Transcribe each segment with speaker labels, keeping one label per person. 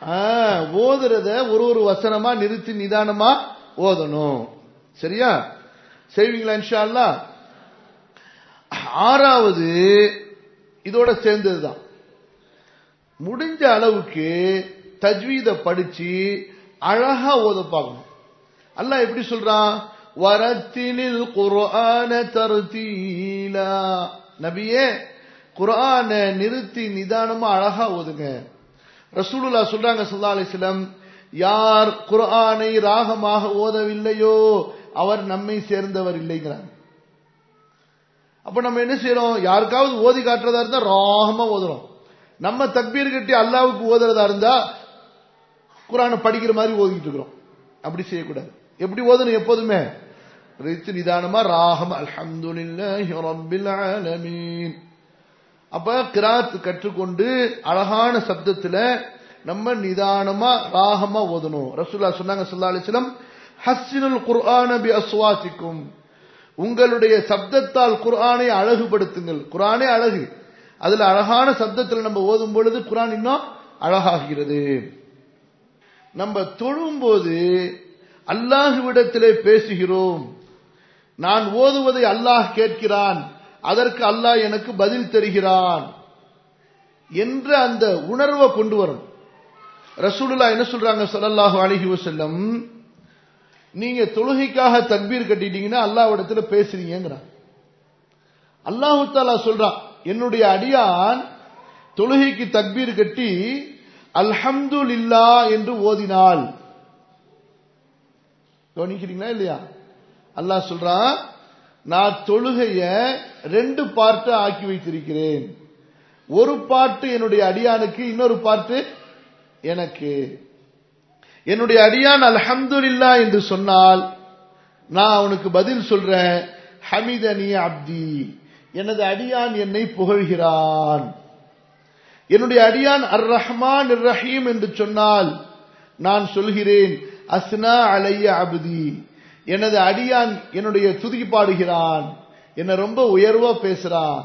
Speaker 1: ஓதுறத ஒரு வசனமா நிறுத்தி நிதானமா ஓதணும். சரியா? செய்வீங்களா இன்ஷா அல்லாஹ்? ஆறாவது இதோட சேர்ந்ததுதான், முடிஞ்ச அளவுக்கு தஜ்வீத படிச்சு அழகா ஓத பார்க்கணும். அல்லாஹ் எப்படி சொல்றான்? வரத்திலில் குர்ஆன தர்தீலா. நபியே, குர்ஆனை நிறுத்தி நிதானமா அழகா ஓதுங்க. ரசூலுல்லாஹ் சொல்றாங்க ஸல்லல்லாஹு அலைஹி வஸல்லம், யார் குர்ஆனை ராகமாக ஓதவில்லையோ அவர் நம்மை சேர்ந்தவர் இல்லைங்கிறாங்க. அப்ப நம்ம என்ன செய்யறோம்? யாருக்காவது ஓதி காட்டுறதா இருந்தா ராகமா ஓதுறோம். நம்ம தக்பீர் கட்டி அல்லாஹ்வுக்கு ஓதுறதா இருந்தா குர்ஆனை படிக்கிற மாதிரி ஓதிட்டு இருக்கிறோம். அப்படி செய்யக்கூடாது. எப்படி ஓதணும்? எப்போதுமே நிதானமா ராகமா அல்ஹம்துலில்லாஹி ரப்பில் ஆலமீன். அப்ப கிராத் கற்றுக்கொண்டு அழகான சப்தத்துல நம்ம நிதானமா ராகமா ஓதணும். ரசூலுல்லாஹ் சொன்னாங்க ஸல்லல்லாஹு அலைஹி வஸல்லம், ஹஸ்ஸினுல் குர்ஆன பி அஸ்வாதிக்கும். உங்களுடைய சப்தத்தால் குர்ஆனை அழகுபடுத்துங்கள். குர்ஆனே அழகு. அதுல அழகான சப்தத்தில் நம்ம ஓதும் பொழுது குர்ஆன் இன்னும் அழகாகிறது. நம்ம தொழும்போது அல்லாஹ்விடத்திலே பேசுகிறோம். நான் ஓதுவதை அல்லாஹ் கேட்கிறான், அதற்கு அல்லாஹ் எனக்கு பதில் தருகிறான் என்ற அந்த உணர்வை கொண்டு வரும். ரசூலுல்லாஹ் என்ன சொல்றாங்க ஸல்லல்லாஹு அலைஹி வஸல்லம், நீங்க தொழுகைக்காக தக்பீர் கட்டிட்டீங்கன்னா அல்லாஹ்விடத்துல பேசுறீங்கங்கறான். அல்லாஹ் தஆலா சொல்றான், என்னுடைய அடியான் தொழுகைக்கு தக்பீர் கட்டி அல்ஹம்துலில்லாஹ் என்று ஓதினாள். கவனிக்கிறீங்களா இல்லையா? அல்லாஹ் சொல்றான், நான் தொழுகைய 2 பார்ட்டா ஆக்கி வைத்திருக்கிறேன். ஒரு பார்ட் என்னுடைய அடியானுக்கு, இன்னொரு பார்ட் எனக்கு. என்னுடைய அடியான் அல்ஹம்துலில்லாஹ் என்று சொன்னால் நான் அவனுக்கு பதில் சொல்றேன், ஹமிதனி அப்தி, எனது அடியான் என்னை புகழ்கிறான். என்னுடைய அடியான் அர் ரஹ்மான் அர் ரஹீம் என்று சொன்னால் நான் சொல்கிறேன், அஸ்னா அலைய அப்தி, எனது அடியான் என்னுடைய துதி பாடுகிறான், என்ன ரொம்ப உயர்வா பேசுறான்.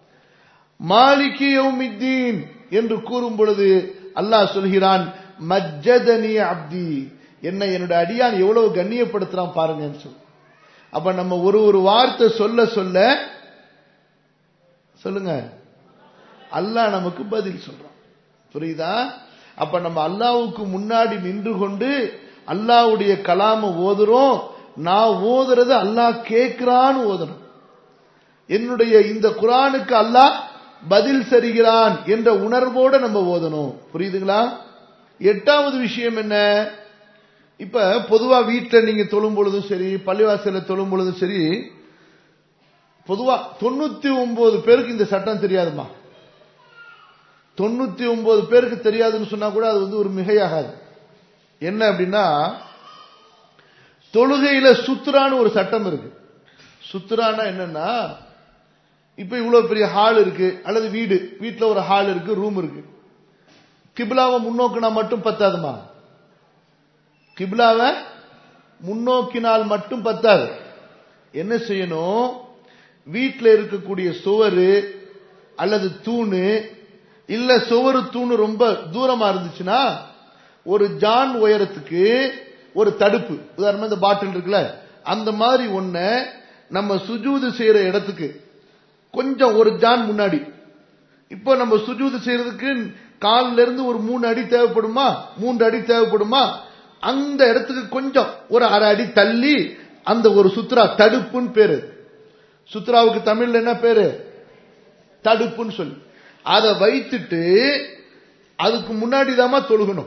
Speaker 1: மாலிகி யௌமித்தீன் என்று கூறும் பொழுது அல்லாஹ் சொல்கிறான், மஜ்ஜதனி அப்தி, என்னுடைய அடியான் எவ்வளவு கண்ணியப்படுத்துறான் பாருங்கன்னு சொல்லு. அப்ப நம்ம ஒரு வார்த்தை சொல்ல சொல்ல சொல்லுங்க, அல்லாஹ் நமக்கு பதில் சொல்றான். புரியுதா? அப்ப நம்ம அல்லாஹ்வுக்கு முன்னாடி நின்று கொண்டு அல்லாஹ்வுடைய கலாம ஓதுறோம். நான் ஓதுறது அல்லாஹ் கேட்கிறான்னு ஓதணும். என்னுடைய இந்த குர்ஆனுக்கு அல்லாஹ் பதில் தருகிறான் என்ற உணர்வோட நம்ம ஓதணும். புரியுதுங்களா? 8வது விஷயம் என்ன? இப்ப பொதுவா வீட்டில் நீங்க தொழும் பொழுதும் சரி, பள்ளிவாசல தொழும் பொழுதும் சரி, பொதுவா 99 பேருக்கு இந்த சட்டம் தெரியாதுமா. 99 பேருக்கு தெரியாதுன்னு சொன்னா கூட அது ஒரு மிகையாகாது. என்ன அப்படின்னா, தொழுகையில சுத்ரான்னு ஒரு சட்டம் இருக்கு. சுத்ரானா என்னன்னா, இப்ப இவ்வளவு பெரிய ஹால் இருக்கு, அல்லது வீட்டுல ஒரு ஹால் இருக்கு, ரூம் இருக்கு. கிப்லாவை முன்னோக்கினா மட்டும் பத்தாதுமா. கிப்லாவை முன்னோக்கினால் மட்டும் பத்தாது. என்ன செய்யணும்? வீட்டில் இருக்கக்கூடிய சுவரு அல்லது தூணு, இல்ல சுவரு தூணு ரொம்ப தூரமா இருந்துச்சுன்னா ஒரு ஜான் உயரத்துக்கு ஒரு தடுப்பு, உதாரணமா இந்த பாட்டில் இருக்குல்ல, அந்த மாதிரி ஒன்ன நம்ம சுஜூது செய்யற இடத்துக்கு கொஞ்சம் ஒரு ஜான் முன்னாடி. இப்போ நம்ம சுஜூது செய்யறதுக்கு கால்ல இருந்து ஒரு 3 அடி தேவைப்படுமா, 3 அடி தேவைப்படுமா, அந்த இடத்துக்கு கொஞ்சம் ஒரு 1/2 அடி தள்ளி அந்த ஒரு சுத்ரா, தடுப்புன்னு பேரு. சுத்ராவுக்கு தமிழ்ல என்ன பேரு? தடுப்புன்னு சொல்லி அதை வைத்துட்டு அதுக்கு முன்னாடி தான் தொழுகணும்.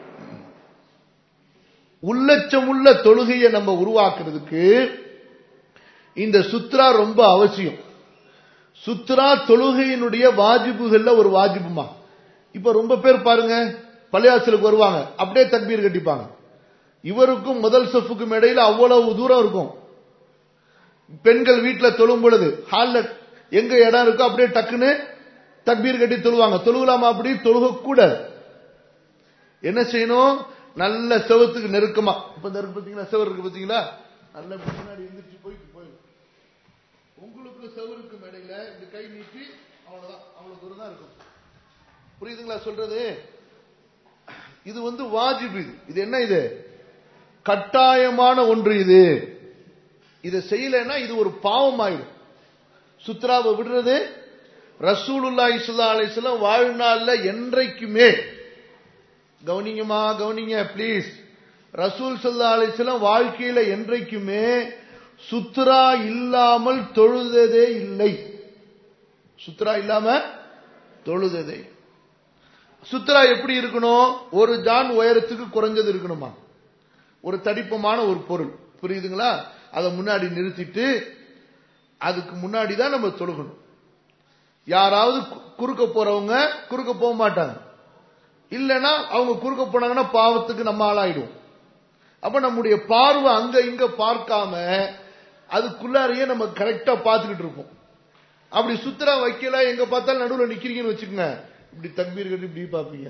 Speaker 1: உள்ளச்சமுள்ள தொழுகையை நம்ம உருவாக்குறதுக்கு இந்த சுத்ரா ரொம்ப அவசியம். சுத்ரா தொழுகையினுடைய வாஜிபுகள்ல ஒரு வாஜிபுமா. இப்ப ரொம்ப பேர் பாருங்க, பள்ளிவாசலுக்கு வருவாங்க, அப்படியே தக்பீர் கட்டிப்பாங்க. இவருக்கும் முதல் சஃப்புக்கும் இடையில அவ்வளவு தூரம் இருக்கும். பெண்கள் வீட்டில் தொழும் பொழுது ஹால்ல எங்க இடம் இருக்கோ அப்படியே டக்குன்னு தக்பீர் கட்டி தொழுவாங்க. தொழுகலாமா? அப்படி தொழுக கூட என்ன செய்யணும்? நல்ல செவத்துக்கு நெருக்கமா, இப்ப பாத்தீங்களா செவர் இருக்கு பாத்தீங்களா, நல்ல முன்னாடி எந்திரிச்சு போயிடும். உங்களுக்கு செவருக்கும் இடையில இந்த கை நீட்டி அவ்வளவுதான், அவ்வளவு தூரம் தான் இருக்கும். புரியுதுங்களா சொல்றது? இது வாஜிப். இது என்ன? இது கட்டாயமான ஒன்று. இதை செய்யலைன்னா இது ஒரு பாவம் ஆயிடும். சுத்ராவை விடுறது ரசூலுல்லாஹி ஸல்லல்லாஹு அலைஹி வஸல்லம் வாழ்நாள்ல என்றைக்குமே, கவனிங்க ப்ளீஸ், ரசூல் ஸல்லல்லாஹு அலைஹி வஸல்லம் வாழ்க்கையில என்றைக்குமே சுத்ரா இல்லாமல் தொழுததே இல்லை. சுத்ரா இல்லாம தொழுததே. சுத்ரா எப்படி இருக்கணும்? ஒரு ஜான் உயரத்துக்கு குறைஞ்சது இருக்கணுமா? ஒரு தடிப்பமான ஒரு பொருள், புரியுதுங்களா? அதை முன்னாடி நிறுத்திட்டு அதுக்கு முன்னாடி தான் நம்ம தொழுகணும். யாராவது குறுக்க போறவங்க குறுக்க போக மாட்டாங்க. இல்லைன்னா அவங்க குறுக்க போனாங்கன்னா பாவத்துக்கு நம்ம ஆளாயிடும். அப்ப நம்முடைய பார்வை அங்க இங்க பார்க்காம அதுக்குள்ளாரையே நம்ம கரெக்டா பார்த்துக்கிட்டு இருப்போம். அப்படி சுத்ரா வைக்கல, எங்க பார்த்தாலும் நடுவில் நிக்கிறீங்கன்னு வச்சுக்கோங்க, இப்படி தக்பீர் கட்டி இப்படி பார்ப்பீங்க,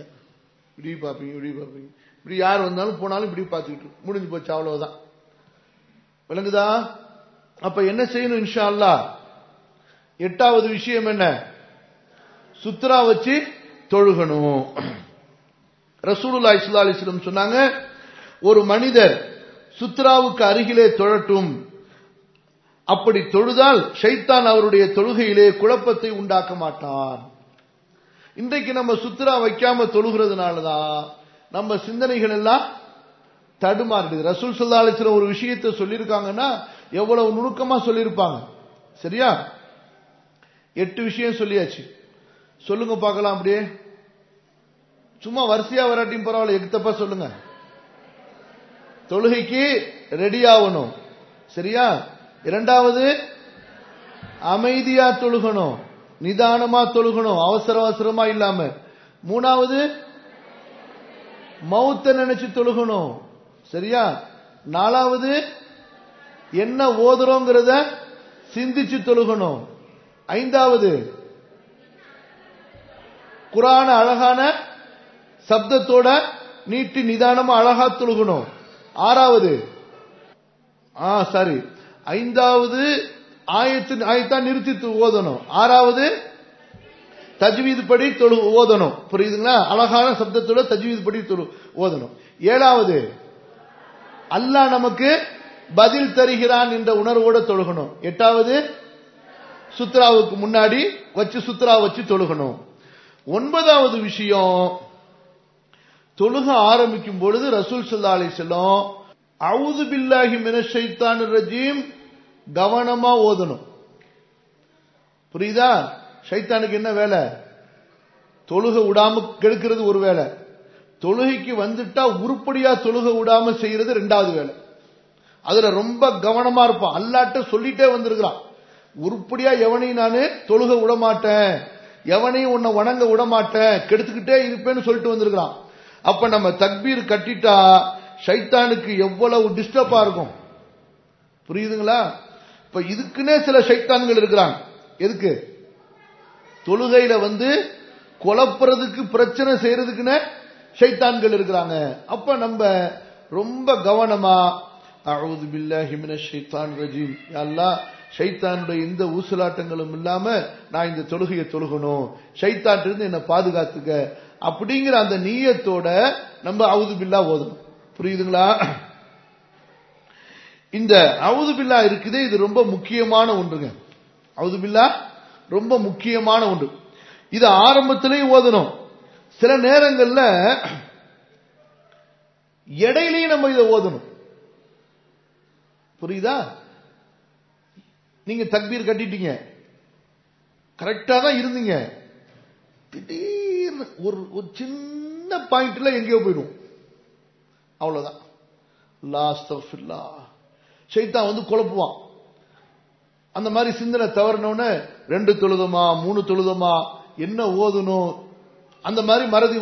Speaker 1: இப்படி யார் வந்தாலும் போனாலும் இப்படி பார்த்துக்கிட்டு முடிஞ்சு போச்சு, அவ்வளவுதான். விளங்குதா? அப்ப என்ன செய்யணும் இன்ஷா அல்லாஹ்? 8வது விஷயம் என்ன? சுத்ரா வச்சு தொழுகணும். ரசூலுல்லாஹி ஸல்லல்லாஹு அலைஹி வஸல்லம் சொன்னாங்க, ஒரு மனிதர் சுத்ராவுக்கு அருகிலே தொழட்டும். அப்படி தொழுதால் ஷைத்தான் அவருடைய தொழுகையிலே குழப்பத்தை உண்டாக்க மாட்டான். இன்றைக்கு நம்ம சுத்ரா வைக்காம தொழுகிறதுனாலதான் நம்ம சிந்தனைகள் எல்லாம் தடுமாறுது. ரசூல் ஸல்லல்லாஹு அலைஹி வஸல்லம் ஒரு விஷயத்தை சொல்லியிருக்காங்கன்னா எவ்வளவு நுணுக்கமா சொல்லியிருப்பாங்க. சரியா? 8 விஷயம் சொல்லியாச்சு. சொல்லுங்க பார்க்கலாம். அப்படியே சும்மா வரிசையா வராட்டியும் பரவாயில்ல, எக்தப்பா சொல்லுங்க. தொழுகைக்கு ரெடி ஆகணும். சரியா? 2வது அமைதியா தொழுகணும், நிதானமா தொழுகணும், அவசரமா இல்லாம. 3வது மௌத்த நினைச்சு தொழுகணும். சரியா? 4வது என்ன ஓதுறோங்கிறத சிந்திச்சு தொழுகணும். 5வது குர்ஆன அழகான சப்தத்தோட நீட்டி நிதானமா அழகா தொழுகணும். 6வது 5வது ஆயத்தா நிறுத்தி ஓதணும். 6வது தஜ்வீத் படி ஓதணும். புரியுதுங்களா? அழகான சப்தத்தோட தஜ்வீத் படி ஓதணும். 7வது அல்லாஹ் நமக்கு பதில் தருகிறான் என்ற உணர்வோட தொழுகணும். 8வது சுத்ராவுக்கு முன்னாடி வச்சு சுத்ரா வச்சு தொழுகணும். 9வது விஷயம், தொழுக ஆரம்பிக்கும் பொழுது ரசூல் ஸல்லல்லாஹு அலைஹி வஸல்லம் அஊது பில்லாஹி மினஷ் ஷைத்தானிர் ரஜீம் கவனமா ஓதணும். புரியுதா? ஷைத்தானுக்கு என்ன வேலை? தொழுக விடாம கெடுக்கிறது ஒரு வேலை, தொழுகைக்கு வந்துட்டா உருப்படியா தொழுக விடாம செய்யறது 2வது வேலை. அதுல ரொம்ப கவனமா இருப்பான். அல்லாஹ்ட்ட சொல்லிட்டே வந்திருக்கிறான், உருப்படியா எவனையும் நானு தொழுக விட மாட்டேன், எவனையும் உன்னை வணங்க விட மாட்டேன், கெடுத்துக்கிட்டே இருப்பேன்னு சொல்லிட்டு வந்திருக்கிறான். அப்ப நம்ம தக்பீர் கட்டிட்டா ஷைத்தானுக்கு எவ்வளவு டிஸ்டர்பா இருக்கும். புரியுதுங்களா? இப்ப இதுக்குன்னே சில ஷைத்தான்கள் இருக்கிறாங்க. எதுக்கு? தொழுகையில குழப்புறதுக்கு, பிரச்சனை செய்யறதுக்குன்னு ஷைத்தான்கள் இருக்கிறாங்க. அப்ப நம்ம ரொம்ப கவனமா அஊது பில்லாஹி மினஷ் ஷைத்தானிர் ரஜீம், யா அல்லாஹ் ஷைத்தானுடைய இந்த ஊசலாட்டங்களும் இல்லாம நான் இந்த தொழுகையை தொழுகணும், ஷைத்தான்ல இருந்து என்ன பாதுகாத்துக்க அப்படிங்கிற அந்த நியத்தோட நம்ம அஊது பில்லாஹ் ஓதணும். புரியுதுங்களா? இந்த அஊது பில்லாஹ் இருக்குது, இது ரொம்ப முக்கியமான ஒன்றுங்க. அஊது பில்லாஹ் ரொம்ப முக்கியமான ஒன்று. இது ஆரம்பத்திலேயே ஓதணும். சில நேரங்கள்ல இடையிலேயே நம்ம இதை ஓதணும். புரியுதா? நீங்க தக்பீர் கட்டிட்டீங்க, கரெக்டா தான் இருந்தீங்க, திடீர்னு ஒரு சின்ன பாயிண்ட்ல எங்கேயோ போயிடும், அவ்வளவுதான். ஷைத்தான் குழப்புவான். அந்த மாதிரி சிந்தனை தவறினோன்னு 2 தொழுதமா 3 தொழுதமா என்ன ஓதணும், அந்த மாதிரி மறதி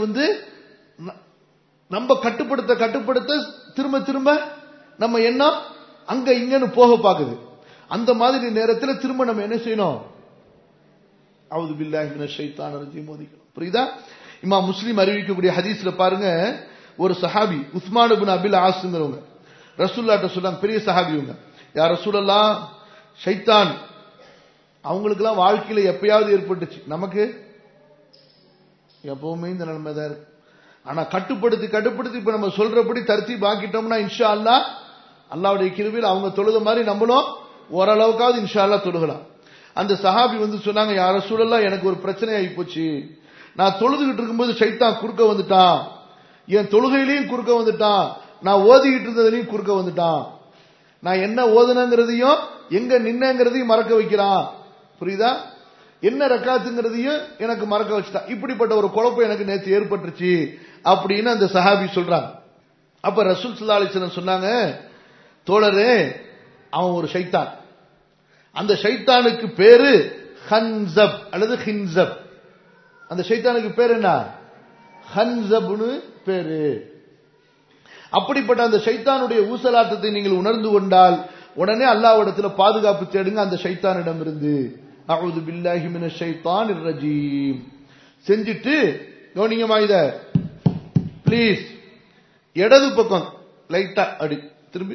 Speaker 1: நம்ம கட்டுப்படுத்த திரும்ப திரும்ப நம்ம என்ன அங்க இங்கன்னு போக பாக்குது. அந்த மாதிரி நேரத்தில் திரும்ப நம்ம என்ன செய்யணும்? அஊது பில்லாஹி மினஷ் ஷைத்தானிர் ரஜீம் ஓதிக்கணும். புரியுதா? இமாம் முஸ்லிம் அறிவிக்கக்கூடிய ஹதீஸ்ல பாருங்க, ஒரு சஹாபி உஸ்மான் இப்னு அபில் ஆஸ்ங்கிறவங்க ரசூலுல்லாஹ்ட்ட சொல்றாங்க, பெரிய சஹாபிங்க, யா ரசூலல்லாஹ், ஷைத்தான் அவங்களுக்கெல்லாம் வாழ்க்கையில எப்பயாவது ஏற்பட்டுச்சு, நமக்கு எப்பவுமே இந்த நிலைமை தான் இருக்கு. ஆனா கட்டுப்படுத்தி இப்ப நம்ம சொல்றபடி தர்த்தீப் ஆக்கிட்டோம்னா இன்ஷா அல்லாஹ் அல்லாஹ்வுடைய கிருபையில் அவங்க தொழுத மாதிரி நம்மளும் ஓரளவுக்காவது இன்ஷா அல்லாஹ் தொழுகலாம். அந்த சஹாபி சொன்னாங்க, யா ரசூலல்லாஹ் எனக்கு ஒரு பிரச்சனை ஆகி போச்சு. நான் தொழுதுகிட்டு இருக்கும்போது ஷைத்தான் குறுக்க வந்துட்டான், என் தொழுகையிலையும் குறுக்க வந்துட்டான், நான் ஓதிக்கிட்டு இருந்ததுலையும் குறுக்க வந்துட்டான், நான் என்ன ஓதுனங்கிறதையும் எங்க நின்னங்கிறதையும் மறக்க வைக்கிறான், புரியுதா, என்ன ரக்காத்துங்கிறதையும் எனக்கு மறக்க வச்சுட்டான். இப்படிப்பட்ட ஒரு குழப்பம் எனக்கு நேற்று ஏற்பட்டுருச்சு அப்படின்னு அந்த சஹாபி சொல்றாங்க. அப்ப ரசூல் ஸல்லல்லாஹு அலைஹி வஸல்லம் சொன்னாங்க, தோழரே அவன் ஒரு ஷைத்தான். அந்த ஷைத்தானுக்கு பேரு ஹன்சப் அல்லது ஹின்சப். அந்த ஷைத்தானுக்கு பேர் என்ன? ஹன்சப்னு பேரு. அப்படிப்பட்ட அந்த ஷைத்தானுடைய ஊசலாட்டத்தை நீங்கள் உணர்ந்து கொண்டால் உடனே அல்லாஹ்விடத்தில் பாதுகாப்பு தேடுங்க அந்த ஷைத்தானிடம் இருந்து. அஊது பில்லாஹி மினஷ் ஷைத்தானிர் ரஜீம் செஞ்சிட்டு கவனிங்கமா இத ப்ளீஸ். இடது பக்கம் லைட்டா அடி திரும்பி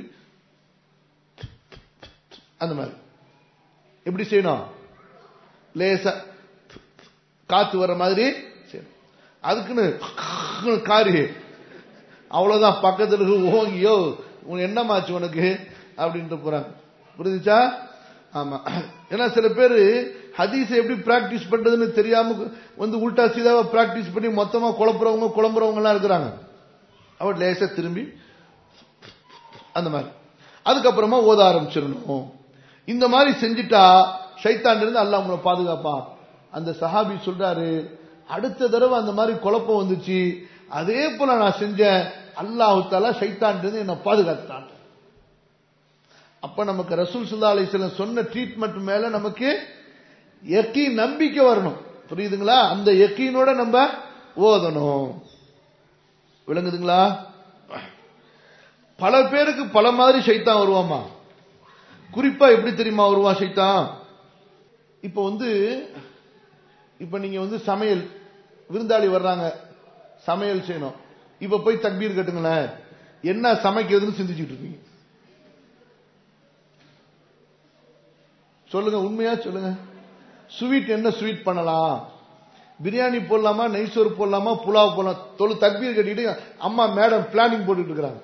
Speaker 1: அந்த மாதிரி எப்படி செய்யணும்? லேசா காத்து வர்ற மாதிரி செய்யணும். அதுக்குன்னு காரி அவ்வளவுதான் பக்கத்துல ஓங்கியோ என்னமாச்சு உனக்கு அப்படின்ட்டு போறாங்க. புரிஞ்சுச்சா? ஆமா. ஏன்னா சில பேர் ஹதீஸை எப்படி பிராக்டிஸ் பண்றதுன்னு தெரியாம உல்டா சீதாவை பிராக்டிஸ் பண்ணி மொத்தமா குழம்புறவங்க எல்லாம் இருக்கிறாங்க. அவர் லேசா திரும்பி அந்த மாதிரி அதுக்கப்புறமா ஓத ஆரம்பிச்சிடணும். இந்த மாதிரி செஞ்சுட்டா ஷைத்தான் இருந்து அல்லாஹ் உங்களை பாதுகாப்பான். அந்த சஹாபி சொல்றாரு, அடுத்த தடவை அந்த மாதிரி குழப்பம் வந்துச்சு, அதே போல நான் செஞ்சேன், அல்லாஹ் தஆலா ஷைத்தான் இருந்து என்ன பாதுகாத்தான். அப்ப நமக்கு ரசூல் ஸல்லல்லாஹு அலைஹி வஸல்லம் சொன்ன ட்ரீட்மெண்ட் மேல நமக்கு யகீன் நம்பிக்கை வரணும். புரியுதுங்களா? அந்த யகீனோட நம்ம ஓதணும். விளங்குதுங்களா? பல பேருக்கு பல மாதிரி ஷைத்தான் வருவாமா. குறிப்பா எப்படி தெரியுமா வருவான் ஷைத்தான்? இப்ப நீங்க சமையல் விருந்தாளி வர்றாங்க, சமையல் செய்யணும். இப்ப போய் தக்பீர் கட்டுங்களேன், என்ன சமைக்கிறதுன்னு சிந்திச்சுட்டு இருக்கீங்க. சொல்லுங்க, உண்மையா சொல்லுங்க. ஸ்வீட் என்ன ஸ்வீட் பண்ணலாம், பிரியாணி போடலாமா, நெய்சோறு போடலாமா, புலாவ் போடலாம், தக்பீர் கட்டிட்டு அம்மா மேடம் பிளானிங் போட்டுட்டு இருக்கிறாங்க.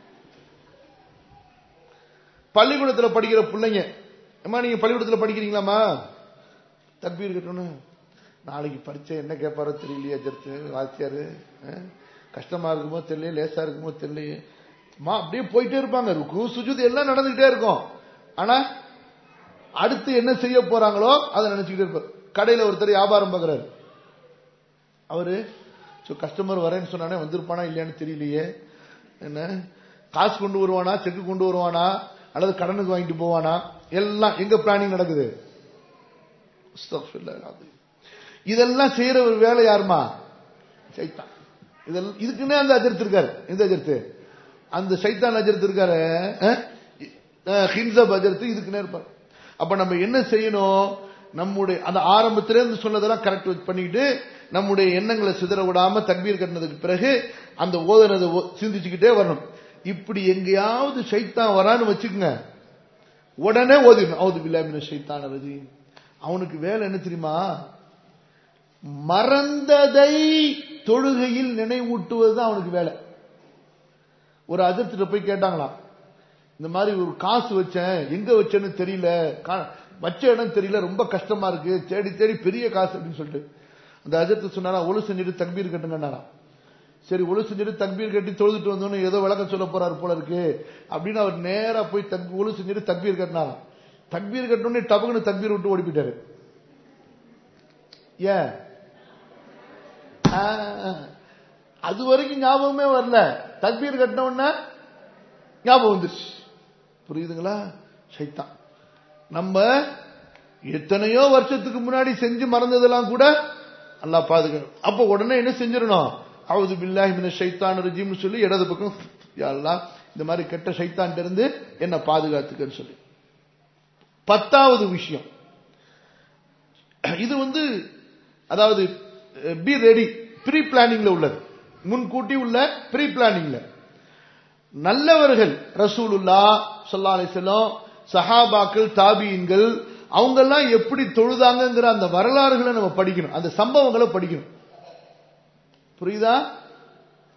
Speaker 1: பள்ளிக்கூடத்தில் படிக்கிற பிள்ளைங்க, அம்மா நீங்க பள்ளிக்கூடத்தில் படிக்கிறீங்களாமா, தக்பீர் கட்டணும், நாளைக்கு பரீட்சை என்ன கேட்பாரோ தெரியலையே, வாத்தியாரு கஷ்டமா இருக்குமோ தெரியல, லேசா இருக்குமோ தெரியலையே, அப்படியே போயிட்டே இருப்பாங்க. ருக்கு சுஜூத் எல்லாம் நடந்துகிட்டே இருக்கும். ஆனா அடுத்து என்ன செய்ய போறாங்களோ அதை நினைச்சுக்கிட்டே இருப்பார். கடையில ஒருத்தர் வியாபாரம் பார்க்கிறாரு, அவரு கஸ்டமர் வரேன்னு சொன்னானே வந்திருப்பானா இல்லையான்னு தெரியலையே, என்ன காசு கொண்டு வருவானா, செக்கு கொண்டு வருவானா, அல்லது கடனுக்கு வாங்கிட்டு போவானா, எல்லாம் எங்க பிளானிங் நடக்குது. இதெல்லாம் செய்யற ஒரு வேலை யாருமா? சைத்தான். இதெல்லாம் இதுக்குன்னே அந்த அஜர்த்து இருக்காரு. எந்த அஜர்த்து? அந்த சைத்தான் அஜர்த்து இருக்காரு, ஹின்சப் அஜர்த்து இதுக்குன்னே இருப்பார். அப்ப நம்ம என்ன செய்யணும்? நம்முடைய அந்த ஆரம்பத்திலிருந்து சொன்னதெல்லாம் கரெக்ட் பண்ணிக்கிட்டு நம்முடைய எண்ணங்களை சிதற விடாம தக்பீர் கட்டினதுக்கு பிறகு அந்த ஓதனதை சிந்திச்சுக்கிட்டே வரணும். இப்படி எங்கேயாவது ஷைத்தான் வரான்னு வச்சுக்கோங்க, உடனே ஓதிடணும் அவுது பில்லாஹி மினஷ் ஷைத்தானிர் ரஜீம். அவனுக்கு வேலை என்ன தெரியுமா? மறந்ததை தொழுகையில் நினைவூட்டுவது தான் அவனுக்கு வேலை. ஒரு அஜர்த்திட்ட போய் கேட்டாங்களாம், இந்த மாதிரி ஒரு காசு வச்சேன், எங்க வச்சேன்னு தெரியல, வச்ச இடம் தெரியல, ரொம்ப கஷ்டமா இருக்கு, தேடி தேடி பெரிய காசு அப்படின்னு சொல்லிட்டு அந்த அஜர்த்து சொன்னாரா, ஒழு செஞ்சுட்டு தக்பீர் கட்டுங்கன்னாராம். சரி ஒழு செஞ்சுட்டு தக்பீர் கட்டி தொழுதுட்டு வந்தோன்னு ஏதோ விளக்கம் சொல்ல போறாரு போல இருக்கு அப்படின்னு அவர் நேரா போய் ஒழு செஞ்சுட்டு தக்பீர் கட்டினாராம். தக்பீர் கட்டணும்னே டபுக்குன்னு தக்பீர் விட்டு ஓடி போயிட்டாரு. ஏன்? அது வரைக்கும் ஞாபகமே வரல, தக்பீர் கட்டின உடனே ஞாபகம் வந்துருச்சு. புரியுதுங்களா? ஷைத்தான். நம்ம எத்தனையோ வருஷத்துக்கு முன்னாடி செஞ்சு மறந்ததெல்லாம் கூட அல்லாஹ் பாதுகாக்கணும். அப்ப உடனே என்ன செஞ்சிடணும்? அவுது பில்லாஹி மினஷ் ஷைத்தானிர் ரஜீம் சொல்லி இடது பக்கம் யா அல்லாஹ் இந்த மாதிரி கெட்ட ஷைத்தான் இருந்து என்ன பாதுகாத்துக்கன்னு சொல்லி. 10வது விஷயம், இது அதாவது பி ரெடி, ப்ரீ பிளானிங்ல உள்ளது, முன்கூட்டி உள்ள ப்ரீ பிளானிங்ல. நல்லவர்கள் ரசூலுல்லாஹ் ஸல்லல்லாஹு அலைஹி வஸல்லம், சஹாபாக்கள், தாபீன்கள் அவங்க எல்லாம் எப்படி தொழுதாங்கங்கிற அந்த வரலாறுகளை நம்ம படிக்கணும், அந்த சம்பவங்களை படிக்கணும். புரியுதா?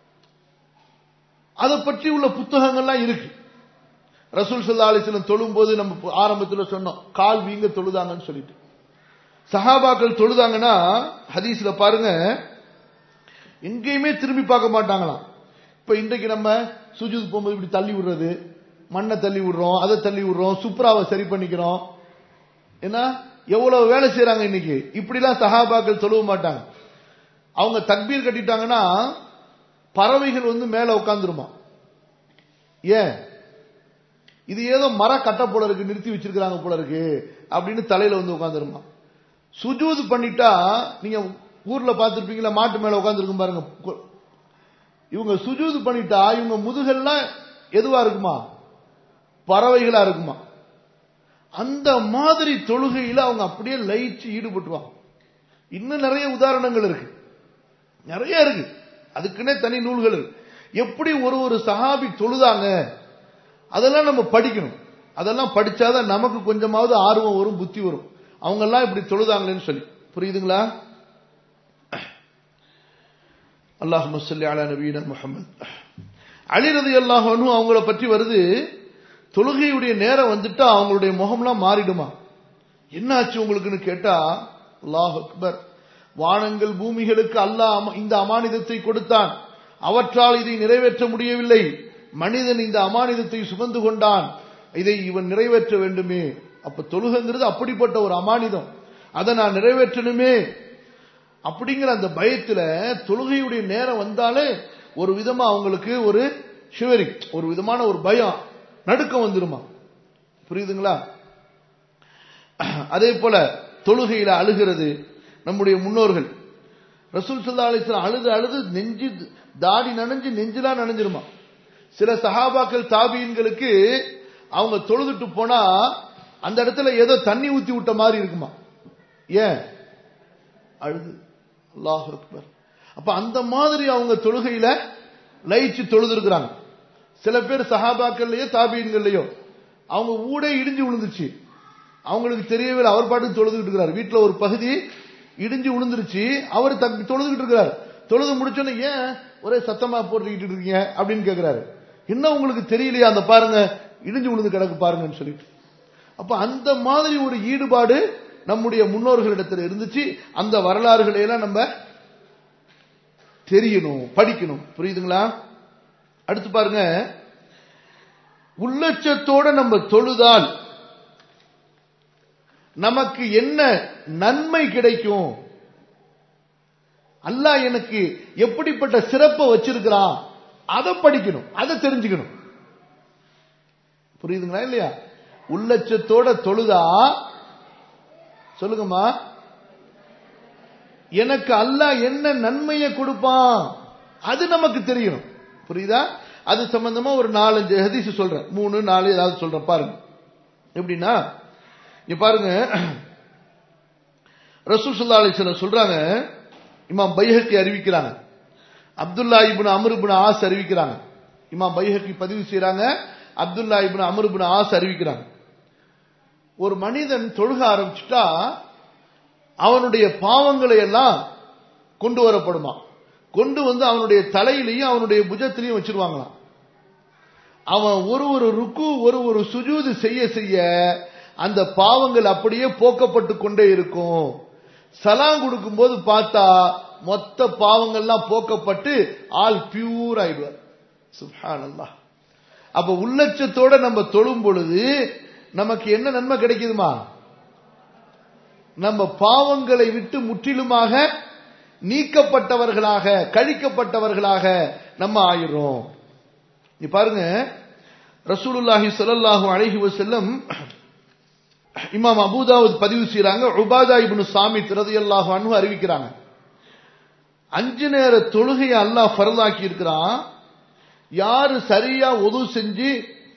Speaker 1: அதை பற்றி உள்ள புத்தகங்கள்லாம் இருக்கு. ரசூல் ஸல்லல்லாஹு அலைஹி வஸல்லம் தொழும்போது நம்ம ஆரம்பத்தில் சொன்னோம், கால் வீங்க தொழுதாங்கன்னு சொல்லிட்டு. சஹாபாக்கள் தொழுதாங்கன்னா ஹதீஸ்ல பாருங்க, எங்கேயுமே திரும்பி பார்க்க மாட்டாங்களாம். இப்ப இன்றைக்கு நம்ம சுஜூத் போகும்போது இப்படி தள்ளி விடுறது, மண்ணை தள்ளி விடுறோம், அதை தள்ளி விடுறோம், சுப்ராவை சரி பண்ணிக்கிறோம். ஏன்னா எவ்வளவு வேலை செய்யறாங்க இன்னைக்கு. இப்படிலாம் சஹாபாக்கள் தொழுவ மாட்டாங்க. அவங்க தக்பீர் கட்டிட்டாங்கன்னா பறவைகள் வந்து மேல உட்காந்துருமா. ஏன்? இது ஏதோ மர கட்ட போல இருக்கு, நிறுத்தி வச்சிருக்காங்க போல இருக்கு அப்படின்னு தலையில வந்து உட்காந்துருமா. சுஜூது பண்ணிட்டா நீங்க ஊர்ல பார்த்திருப்பீங்களா, மாட்டு மேல உட்காந்துருக்கும் பாருங்க. இவங்க சுஜூது பண்ணிட்டா இவங்க முதுகெல்லாம் எதுவா இருக்குமா? பறவைகளா இருக்குமா. அந்த மாதிரி தொழுகையில அவங்க அப்படியே லயிச்சு ஈடுபட்டுவாங்க. இன்னும் நிறைய உதாரணங்கள் இருக்கு, நிறைய இருக்கு. அதுக்குன்னே தனி நூல்கள் இருக்கு. எப்படி ஒரு சஹாபி தொழுதாங்க அதெல்லாம் நம்ம படிக்கணும். அதெல்லாம் படிச்சாதான் நமக்கு கொஞ்சமாவது ஆர்வம் வரும், புத்தி வரும். அவங்க எல்லாம் இப்படி தொழுதாங்களேன்னு சொல்லி. புரியுதுங்களா? அல்லாஹும்ம ஸல்லி அலா நபியினா முஹம்மத். அலி ரலியல்லாஹு அன்ஹு அவங்கள பற்றி வருது, தொழுகையுடைய நேரம் வந்துட்டா அவங்களுடைய முகம்லாம் மாறிடுமா. என்ன ஆச்சு உங்களுக்குன்னு கேட்டா, அல்லாஹ் அக்பர், வானங்கள் பூமிகளுக்கு அல்லாஹ் இந்த அமானிதத்தை கொடுத்தான், அவற்றால் இதை நிறைவேற்ற முடியவில்லை. மனிதன் இந்த அமானிதத்தை சுமந்து கொண்டான், இதை இவன் நிறைவேற்ற வேண்டுமே. அப்ப தொழுகைங்கிறது அப்படிப்பட்ட ஒரு அமானிதம், அதை நான் நிறைவேற்றணுமே அப்படிங்கிற அந்த பயத்துல தொழுகையுடைய நேரம் வந்தாலே ஒரு விதமா அவங்களுக்கு ஒரு ஷிவரிங், ஒரு விதமான ஒரு பயம், நடுக்கம் வந்துருமா. புரியுதுங்களா? அதே போல தொழுகையில அழுகிறது. நம்முடைய முன்னோர்கள் ரசூல் ஸல்லல்லாஹு அலைஹி வஸல்லம் அழுது அழுது நெஞ்சு தாடி நனைஞ்சு நெஞ்செல்லாம் நனைஞ்சிருமா. சில சஹாபாக்கள் தாபீன்களுக்கு அவங்க தொழுதுட்டு போனா அந்த இடத்துல ஏதோ தண்ணி ஊத்தி விட்ட மாதிரி இருக்குமா. ஏன்? அழுது. அல்லாஹ் அக்பர். அப்ப அந்த மாதிரி அவங்க தொழுகையில லயிச்சு தொழுது இருக்கிறாங்க. சில பேர் சஹாபாக்கள்லயோ தாபீன்கள்லயோ அவங்க ஊடே இடிஞ்சு விழுந்துச்சு, அவங்களுக்கு தெரியவே இல்லை, அவர் பாட்டுக்கு தொழுதுகிட்டு இருக்கிறார். வீட்டுல ஒரு பகுதி இடிஞ்சு விழுந்துருச்சு, அவர் தொழுதுகிட்டு இருக்கிறார். தொழுது முடிச்சோன்னு ஏன் ஒரே சத்தமா போட்டுக்கிட்டு இருக்கீங்க அப்படின்னு கேட்கிறாரு. என்ன உங்களுக்கு தெரியலையா, அந்த பாருங்க இடிஞ்சு விழுந்து கிடக்கு பாருங்கன்னு சொல்லிட்டு. அப்ப அந்த மாதிரி ஒரு ஈடுபாடு நம்முடைய முன்னோர்களிடத்தில் இருந்துச்சு. அந்த வரலாறுகளை எல்லாம் நம்ம தெரியணும், படிக்கணும். புரியுதுங்களா? அடுத்து பாருங்க, உள்ளச்சத்தோட நம்ம தொழுதால் நமக்கு என்ன நன்மை கிடைக்கும், அல்லாஹ் எனக்கு எப்படிப்பட்ட சிறப்பை வச்சிருக்கிறான், அதை படிக்கணும், அதை தெரிஞ்சுக்கணும். புரியுதுங்களா இல்லையா? உள்ளச்சத்தோட தொழுதா சொல்லுங்கம்மா, எனக்கு அல்லாஹ் என்ன நன்மையை கொடுப்பான் அது நமக்கு தெரியணும். புரியுதா? அது சம்பந்தமா ஒரு 4-5 ஹதீஸ் சொல்றேன், 3-4 ஏதாவது சொல்றேன் பாருங்க. எப்படின்னா இங்க பாருங்க, ரசூல் ஸல்லல்லாஹு அலைஹி வஸல்லம் சொல்றாங்க, இமாம் பைஹக்கி அறிவிக்கிறாங்க, Abdullah ibn Amr ibn As அறிவிக்கிறாங்க. இமாம் பைஹக்கி பதிவு செய்றாங்க, Abdullah ibn Amr ibn As அறிவிக்கிறாங்க. ஒரு மனிதன் தொழுக ஆரம்பிச்சுட்டா அவனுடைய பாவங்களை எல்லாம் கொண்டு வரப்படுமா, கொண்டு வந்து அவனுடைய தலையிலையும் அவனுடைய புஜத்திலையும் வச்சிருவாங்களாம். அவன் ஒரு ருக்கு ஒரு சுஜூது செய்ய செய்ய அந்த பாவங்கள் அப்படியே போக்கப்பட்டு கொண்டே இருக்கும். சலாம் கொடுக்கும் போது பார்த்தா மொத்த பாவங்கள்லாம் போக்கப்பட்டு ஆல் பியூர் ஆயிடுவார். சுப்ஹானல்லாஹ். அப்ப உள்ளச்சத்தோட நம்ம தொழும் பொழுது நமக்கு என்ன நன்மை கிடைக்குதுமா? நம்ம பாவங்களை விட்டு முற்றிலுமாக நீக்கப்பட்டவர்களாக, கழிக்கப்பட்டவர்களாக நம்ம ஆயிடுறோம். நீ பாருங்க, ரசூலுல்லாஹி ஸல்லல்லாஹு அலைஹி வஸல்லம் இமாம் அபூதாவுத் பதிவு செய்றாங்க, உபாதா இப்னு சாமித் ரலியல்லாஹு அன்ஹு அறிவிக்கிறாங்க, 5 நேர தொழுகையை அல்லாஹ் ஃபர்லாக்கி இருக்கிறான். யாரு சரியா ஒது செஞ்சு,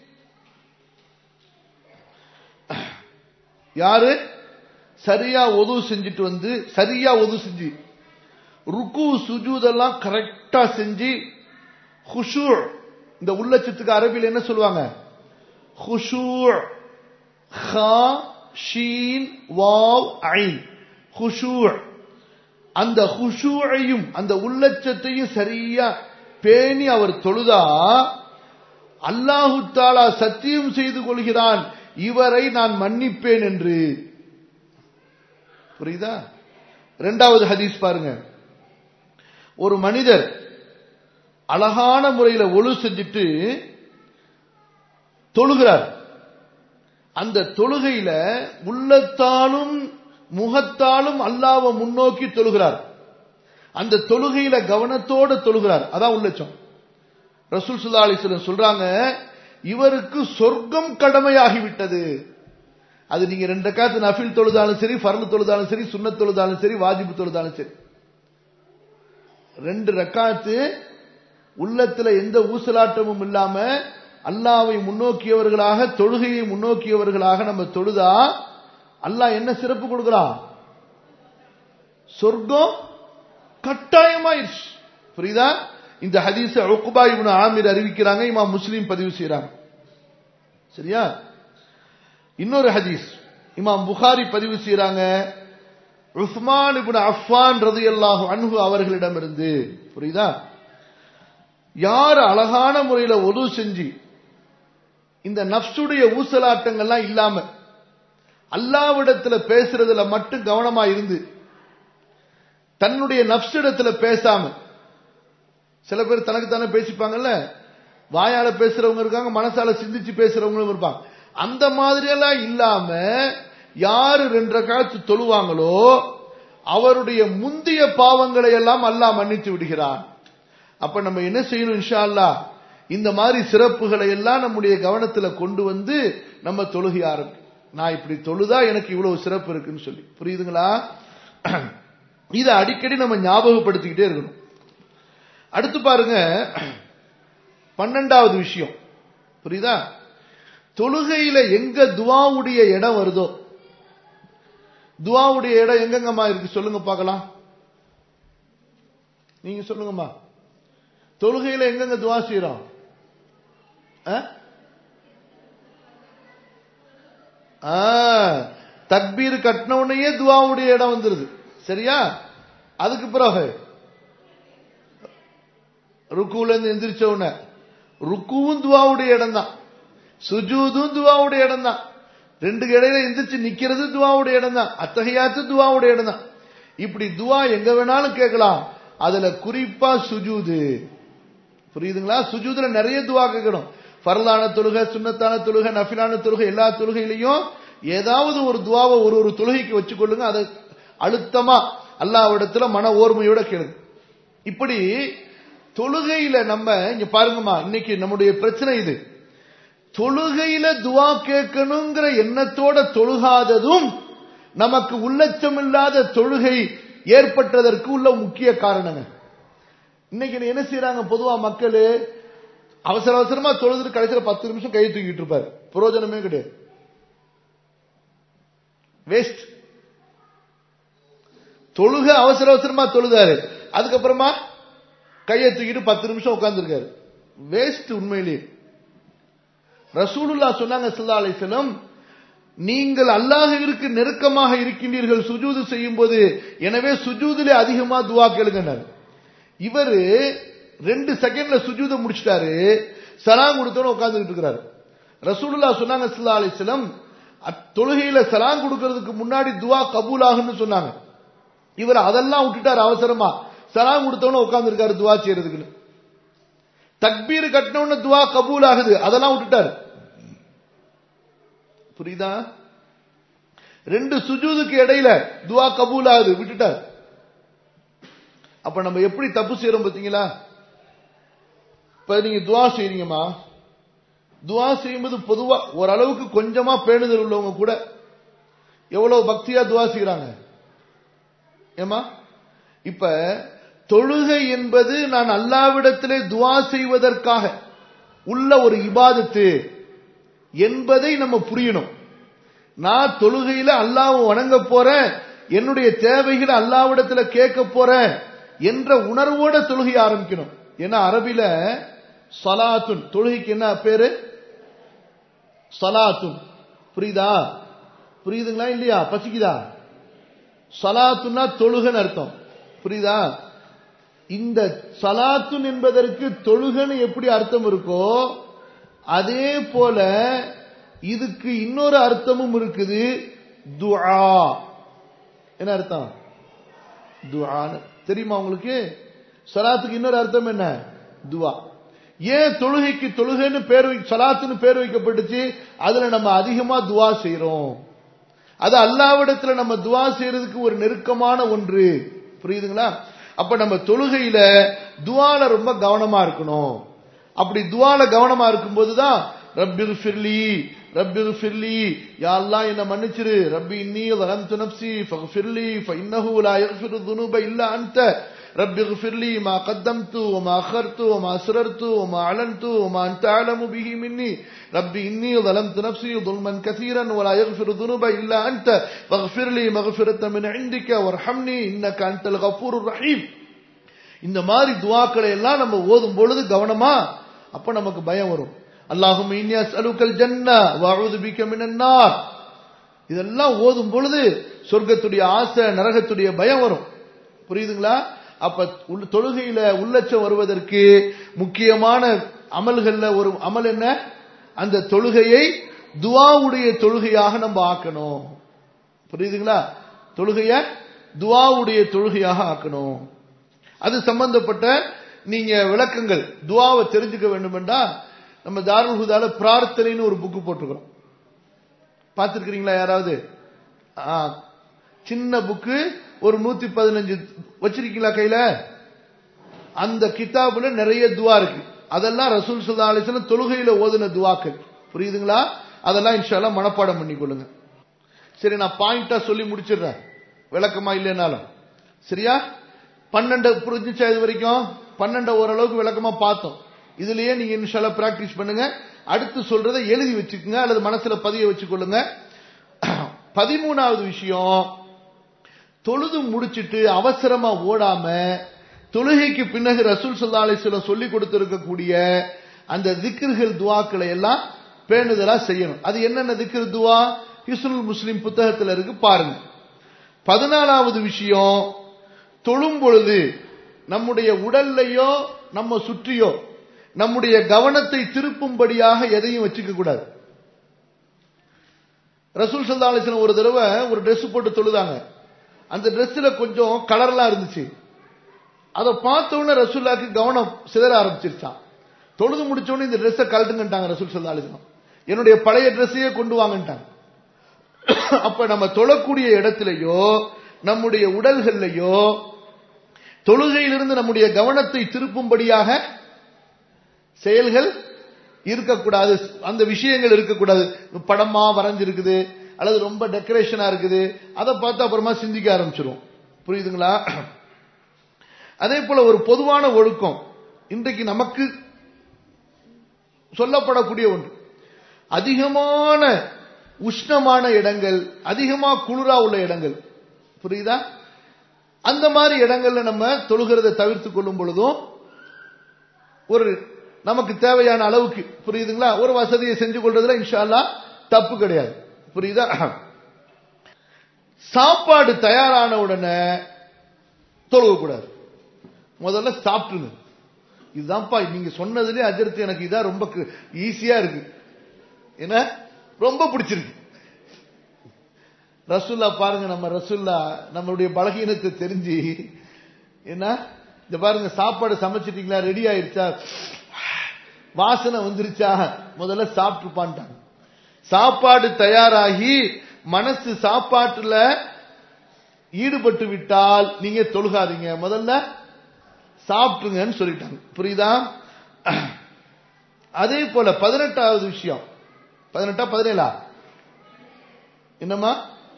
Speaker 1: யாரு சரியா ஒது செஞ்சுட்டு வந்து, சரியா ஒது செஞ்சு ருக்கு சுஜூதெல்லாம் கரெக்டா செஞ்சு, குஷூ, இந்த உள்ளச்சத்துக்கு அரபியில் என்ன சொல்லுவாங்க? குஷூ, ஹா ஷீன் வாவ் ஐன், குஷூ. அந்த குஷூஐயும் அந்த உள்ளச்சத்தையும் சரியா பேணி அவர் தொழுதா அல்லாஹு தஆலா சத்தியம் செய்து கொள்கிறான், இவரை நான் மன்னிப்பேன் என்று. புரியுதா? இரண்டாவது ஹதீஸ் பாருங்க. ஒரு மனிதர் அழகான முறையில் ஒழு செஞ்சுட்டு தொழுகிறார். அந்த தொழுகையில உள்ளத்தாலும் முகத்தாலும் அல்லாஹ்வை முன்னோக்கி தொழுகிறார். அந்த தொழுகையில கவனத்தோடு தொழுகிறார். அதான் உள்ளச்சம். ரசூல் ஸல்லல்லாஹு அலைஹி வஸல்லம் சொல்றாங்க, இவருக்கு சொர்க்கம் கடமையாகிவிட்டது. அது நீங்க 2 ரக்காத் நஃபில் தொழுதாலும் சரி, ஃபர்ல் தொழுதாலும் சரி, சுன்னத் தொழுதாலும் சரி, வாஜிப் தொழுதாலும் சரி, 2 ரக்காத்து உள்ளத்துல எந்த ஊசலாட்டமும் இல்லாம அல்லாஹ்வை முன்னோக்கியவர்களாக, தொழுகையை முன்னோக்கியவர்களாக நம்ம தொழுதா அல்லாஹ் என்ன சிறப்பு கொடுக்கிறான்? சொர்க்கம் கட்டாயமாயிருச்சு. புரியுதா? இந்த ஹதீஸ உக்பா இப்னு ஆமிர் அறிவிக்கிறாங்க, இமாம் முஸ்லிம் பதிவு செய்றாங்க. சரியா? இன்னொரு ஹதீஸ் இமாம் புகாரி பதிவு செய்றாங்க, உஸ்மான் இப்னு அஃபான் ரலியல்லாஹு அன்ஹு அவர்களிடமிருந்து. புரியுதா? யார் அழகான முறையில ஒது செஞ்சு இந்த நஃப்ஸுடைய ஊசலாட்டங்கள்லாம் இல்லாம அல்லாஹ்விடத்துல பேசுறதுல மட்டும் கவனமா இருந்து, தன்னுடைய நஃப்ஸிடத்துல பேசாம, சில பேர் தனக்கு தானே பேசிப்பாங்கல்ல, வாயால பேசுறவங்க இருக்காங்க, மனசால சிந்திச்சு பேசுறவங்களும் இருப்பாங்க. அந்த மாதிரியெல்லாம் இல்லாம யாரு 2 ரக்காத் தொழுவாங்களோ அவருடைய முந்திய பாவங்களை எல்லாம் அல்லாஹ் மன்னித்து விடுகிறான். அப்ப நம்ம என்ன செய்யணும்? இன்ஷா அல்லாஹ் இந்த மாதிரி சிறப்புகளை எல்லாம் நம்முடைய கவனத்துல கொண்டு வந்து நம்ம தொழுகை ஆரம்பிக்கும். நான் இப்படி தொழுதா எனக்கு இவ்வளவு சிறப்பு இருக்குன்னு சொல்லி. புரியுதுங்களா? இதை அடிக்கடி நம்ம ஞாபகப்படுத்திக்கிட்டே இருக்கணும். அடுத்து பாருங்க, 12வது விஷயம். புரியுதா? தொழுகையில எங்க துஆவுடைய இடம் வருதோ, துஆவுடைய இடம் எங்கெங்கம்மா இருக்கு சொல்லுங்க பார்க்கலாம். நீங்க சொல்லுங்கம்மா, தொழுகையில எங்கெங்க துஆ செய்றோம்? தக்பீர் கட்டின உடனே துஆவுடைய இடம் வந்துருது. சரியா? அதுக்கு பிறகு ருக்குல இருந்து எந்திரிச்ச உடனே ருக்குவும் துஆவுடைய இடம் தான், சுஜூதும் துஆவுடைய இடம் தான், 2 இடையில எந்திரிச்சு நிக்கிறது துஆவுடைய இடம் தான், அத்தஹியாத்து துஆவுடைய இடம் தான். இப்படி துஆ எங்க வேணாலும் கேட்கலாம். அதுல குறிப்பா சுஜூது. புரியுதுங்களா? சுஜூதுல நிறைய துஆ கேட்கணும். ஃபர்லான தொழுகை, சுன்னத்தான தொழுகை, நஃபிலான தொழுகை, எல்லா தொழுகையிலையும் ஏதாவது ஒரு துஆவை ஒரு தொழுகைக்கு வச்சுக்கொள்ளுங்க. அதை அழுத்தமா அல்லாஹ்விடத்துல மன ஓர்மையோட கேளுங்க. இப்படி தொழுகையில நம்ம இங்க பாருங்கம்மா, இன்னைக்கு நம்முடைய பிரச்சனை இது. தொழுகையில துஆ கேட்கணுங்கிற எண்ணத்தோட தொழுகாததும் நமக்கு உள்ளச்சம் இல்லாத தொழுகை ஏற்பட்டதற்கு உள்ள முக்கிய காரணங்க. இன்னைக்கு என்ன செய்யறாங்க? பொதுவா மக்கள் அவசர அவசரமா தொழுது கடைசியில் 10 நிமிஷம் கை தூக்கிட்டு இருப்பாரு. பிரயோஜனமே கிடையாது, வேஸ்ட். தொழுக அவசர அவசரமா தொழுதாரு, அதுக்கப்புறமா கையை தூக்கிட்டு 10 நிமிஷம் உட்கார்ந்து இருக்காரு, வேஸ்ட். உண்மையிலேயே ரசூலுல்லாஹ் சொன்னாங்க ஸல்லல்லாஹு அலைஹி வஸல்லம், நீங்கள் அல்லாஹ்விற்கு நெருக்கமாக இருக்கின்றீர்கள் சுஜூது செய்யும் போது, எனவே சுஜூதிலே அதிகமா துஆ கேளுங்கன்னாரு. இவரு 2 செகண்ட்ல சுஜூத முடிச்சிட்டாரு, சலாம் கொடுத்தோன்னு உட்கார்ந்துட்டு இருக்கிறாரு. ரசூலுல்லாஹ் சொன்னாங்க ஸல்லல்லாஹு அலைஹி வஸல்லம், தொழுகையில சலாம் கொடுக்கிறதுக்கு முன்னாடி துஆ கபூல் ஆகும்னு சொன்னாங்க. இவர் அதெல்லாம் விட்டுட்டார், அவசரமா சலாம் கொடுத்தோன்னு உட்கார்ந்து இருக்காரு துஆ செய்யறதுக்கு. தக்பீர் கட்டினோன்னு துஆ கபூல் ஆகுது, அதெல்லாம் விட்டுட்டார். புரியுதா? 2 சுஜூதுக்கு இடையில துஆ கபூல் ஆகுது, விட்டுட்டார். அப்ப நம்ம எப்படி தப்பு செய்யறோம் பாத்தீங்களா? இப்ப நீங்க துஆ செய்றீங்கம்மா, துஆ செய்யும்போது பொதுவா ஓரளவுக்கு கொஞ்சமா பேணுதல் உள்ளவங்க கூட எவ்வளவு பக்தியா துஆ செய்யறாங்க ஏமா? இப்ப தொழுகை என்பது நான் அல்லாஹ்விடத்திலே துஆ செய்வதற்காக உள்ள ஒரு இபாதத்து என்பதை நம்ம புரியணும். நான் தொழுகையில அல்லாஹ்வை வணங்க போறேன், என்னுடைய தேவைகளை அல்லாஹ்விடத்துல கேட்க போறேன் என்ற உணர்வோட தொழுகை ஆரம்பிக்கணும். ஏன்னா அரபில ஸலாத்துன், தொழுகைக்கு என்ன பேரு? ஸலாத்துன். புரியுதா? புரியுதுங்களா இல்லையா? பசிக்குதா? ஸலாத்துன்னா தொழுகைன்னு அர்த்தம். புரியுதா? இந்த சலாத்துன் என்பதற்கு தொழுகன்னு எப்படி அர்த்தம் இருக்கோ அதே போல இதுக்கு இன்னொரு அர்த்தமும் இருக்குது. துஆ. என்ன அர்த்தம்? துஆ. தெரியுமா உங்களுக்கு? சலாத்துக்கு இன்னொரு அர்த்தம் என்ன? துஆ. ஏன் தொழுகைக்கு தொழுகைன்னு பேர் சலாத்துன்னு பேர் வைக்கப்பட்டுச்சு? அதுல நம்ம அதிகமா துஆ செய்யறோம். அது அல்லாஹ்விடத்துல நம்ம துஆ செய்யறதுக்கு ஒரு நெருக்கமான ஒன்று. புரியுதுங்களா? அப்ப நம்ம தொழுகையில துஆல ரொம்ப கவனமா இருக்கணும். அப்படி துஆல கவனமா இருக்கும்போதுதான் ரப்பிக்ஃபிர்லி ரப்பிக்ஃபிர்லி, யா அல்லாஹ் என்ன மன்னிச்சிரு, ரப்பி இன்னீ ஸலம்து நஃப்ஸி ஃபக்ஃபிர்லி ஃபஇன்னஹு லா யக்ஃபிரு ذுனூப இல்லா அன்த, ரப்பிக்ஃபிர்லி மா கத்தம்து வமா அഖர்து வமா அஸ்ரர்து வமா அலன்து வமா அன்த அலமு பிஹி மின்னி, ரப்பி இன்னீ ஸலம்து நஃப்ஸி ظுல்மன் கஸீரன் வலா யக்ஃபிரு ذுனூப இல்லா அன்த ஃபக்ஃபிர்லி மக்ஃபிரத்தன் மின் இன்திக வர்ஹம்னி இன்னக அன்தல் கஃபூருர் ரஹீம். இந்த மாதிரி துஆக்களை எல்லாம் நம்ம ஓதும் பொழுது கவனமா, அப்ப நமக்கு பயம் வரும். அல்லாஹும்ம இன்னி அஸ்அலுக்கல் ஜன்னah வ அஊது பிக மினன் நார். இதெல்லாம் ஓதும் பொழுது சொர்க்கத்துடைய ஆசை, நரகத்துடைய பயம் வரும். புரியுதுங்களா? அப்ப தொழுகையில உள்ளச்சம் வருவதற்கு முக்கியமான அமல்கள்ல ஒரு அமல் என்ன? அந்த தொழுகையை துஆவுடைய தொழுகையாக நம்ம ஆக்கணும். புரியுதுங்களா? தொழுகைய துஆவுடைய தொழுகையாக ஆக்கணும். அது சம்பந்தப்பட்ட நீங்க விளக்கங்கள் துஆவை தெரிஞ்சுக்க வேண்டும் என்றா நம்ம தாருல் ஹுதால பிரார்த்தனைன்னு ஒரு புக் போட்டுக்கிறோம். பார்த்திருக்கீங்களா யாராவது? சின்ன புக்கு, ஒரு 115 வச்சிருக்கீங்களா கையில? அந்த கிதாபுல நிறைய துஆ இருக்கு. அதெல்லாம் ரசூல் ஸல்லல்லாஹு அலைஹி வஸல்லம் தொழுகையில ஓதுன துஆக்கள். புரியுதுங்களா? அதெல்லாம் இன்ஷா அல்லாஹ் மனப்பாடம் பண்ணிக்கொள்ளுங்க. சரி, நான் பாயிண்டா சொல்லி முடிச்சிடுறேன், விளக்கமா இல்லைனாலும். சரியா? 12 புரிஞ்சுச்சா? இது வரைக்கும் 12 ஓரளவுக்கு விளக்கமா பார்த்தோம். இதுலயே நீங்க இன்ஷா அல்லாஹ் பிராக்டிஸ் பண்ணுங்க. அடுத்து சொல்றதை எழுதி வச்சுக்கோங்க அல்லது மனசுல பதிய வச்சுக்கொள்ளுங்க. 13வது விஷயம், தொழுது முடிச்சிட்டு அவசரமா ஓடாம தொழுகைக்கு பின்னகு ரசூல் ஸல்லல்லாஹு அலைஹி வஸல்லம் சொல்லி கொடுத்திருக்கக்கூடிய அந்த திக்ர்கள் துஆக்களை எல்லாம் பேணுதலா செய்யணும். அது என்னென்ன திக்ர் துஆ? ஹிஸ்னுல் முஸ்லிம் புத்தகத்துல இருக்கு, பாருங்க. 14வது விஷயம், தொழும் பொழுது நம்முடைய உடல்லையோ நம்ம சுற்றியோ நம்முடைய கவனத்தை திருப்பும்படியாக எதையும் வச்சுக்க கூடாது. ரசூல் ஸல்லல்லாஹு அலைஹி வஸல்லம் ஒரு தடவை ஒரு Dress போட்டு தொழுதாங்க. அந்த Dressல கொஞ்சம் கலர்லாம் இருந்துச்சு. அதை பார்த்த உடனே ரசூலுல்லாஹ்க்கு கவனம் சிதற ஆரம்பிச்சிருச்சான். தொழுது முடிச்ச உடனே இந்த Dress கழட்டுங்கட்டாங்க ரசூல் ஸல்லல்லாஹு அலைஹி வஸல்லம். என்னுடைய பழைய Dressையே கொண்டு வாங்கட்டாங்க. அப்ப நம்ம தொழக்கூடிய இடத்திலேயோ நம்முடைய உடல்கள்லையோ தொழுகையிலிருந்து நம்முடைய கவனத்தை திருப்பும்படியாக செயல்கள் இருக்கக்கூடாது, அந்த விஷயங்கள் இருக்கக்கூடாது. படமா வரைஞ்சிருக்குது அல்லது ரொம்ப டெக்கரேஷனா இருக்குது, அதை பார்த்து அப்புறமா சிந்திக்க ஆரம்பிச்சிடும். புரியுதுங்களா? அதே போல ஒரு பொதுவான ஒழுக்கம் இன்றைக்கு நமக்கு சொல்லப்படக்கூடிய ஒன்று, அதிகமான உஷ்ணமான இடங்கள், அதிகமா குளிரா உள்ள இடங்கள், புரியுதா? அந்த மாதிரி இடங்கள்ல நம்ம தொழுகிறதை தவிர்த்து கொள்ளும் பொழுதும் ஒரு நமக்கு தேவையான அளவுக்கு, புரியுதுங்களா, ஒரு வசதியை செஞ்சு கொள்றதுல இன்ஷா அல்லாஹ் தப்பு கிடையாது. புரியுதா? சாப்பாடு தயாரான உடனே தொழுகக்கூடாது. முதல்ல சாப்பிட்டுங்க. இதுதான்ப்பா நீங்க சொன்னதுலேயே அஜர்த்து எனக்கு இதான் ரொம்ப ஈஸியா இருக்கு, என்ன ரொம்ப பிடிச்சிருக்கு. ரசூல்லா பாருங்க, நம்ம ரசூல்லா நம்மளுடைய பலகீனத்தை தெரிஞ்சு என்ன, இந்த பாருங்க, சாப்பாடு சமைச்சிட்டீங்களா, ரெடி ஆயிடுச்சா, வாசனை வந்துருச்சா, முதல்ல சாப்பிட்டுப்பான்ட்டாங்க. சாப்பாடு தயாராகி மனசு சாப்பாட்டுல ஈடுபட்டு விட்டால் நீங்க தொழுகாதீங்க, முதல்ல சாப்பிட்டுங்கன்னு சொல்லிட்டாங்க. புரியுதா? அதே போல 18வது விஷயம், 18 17 என்னமா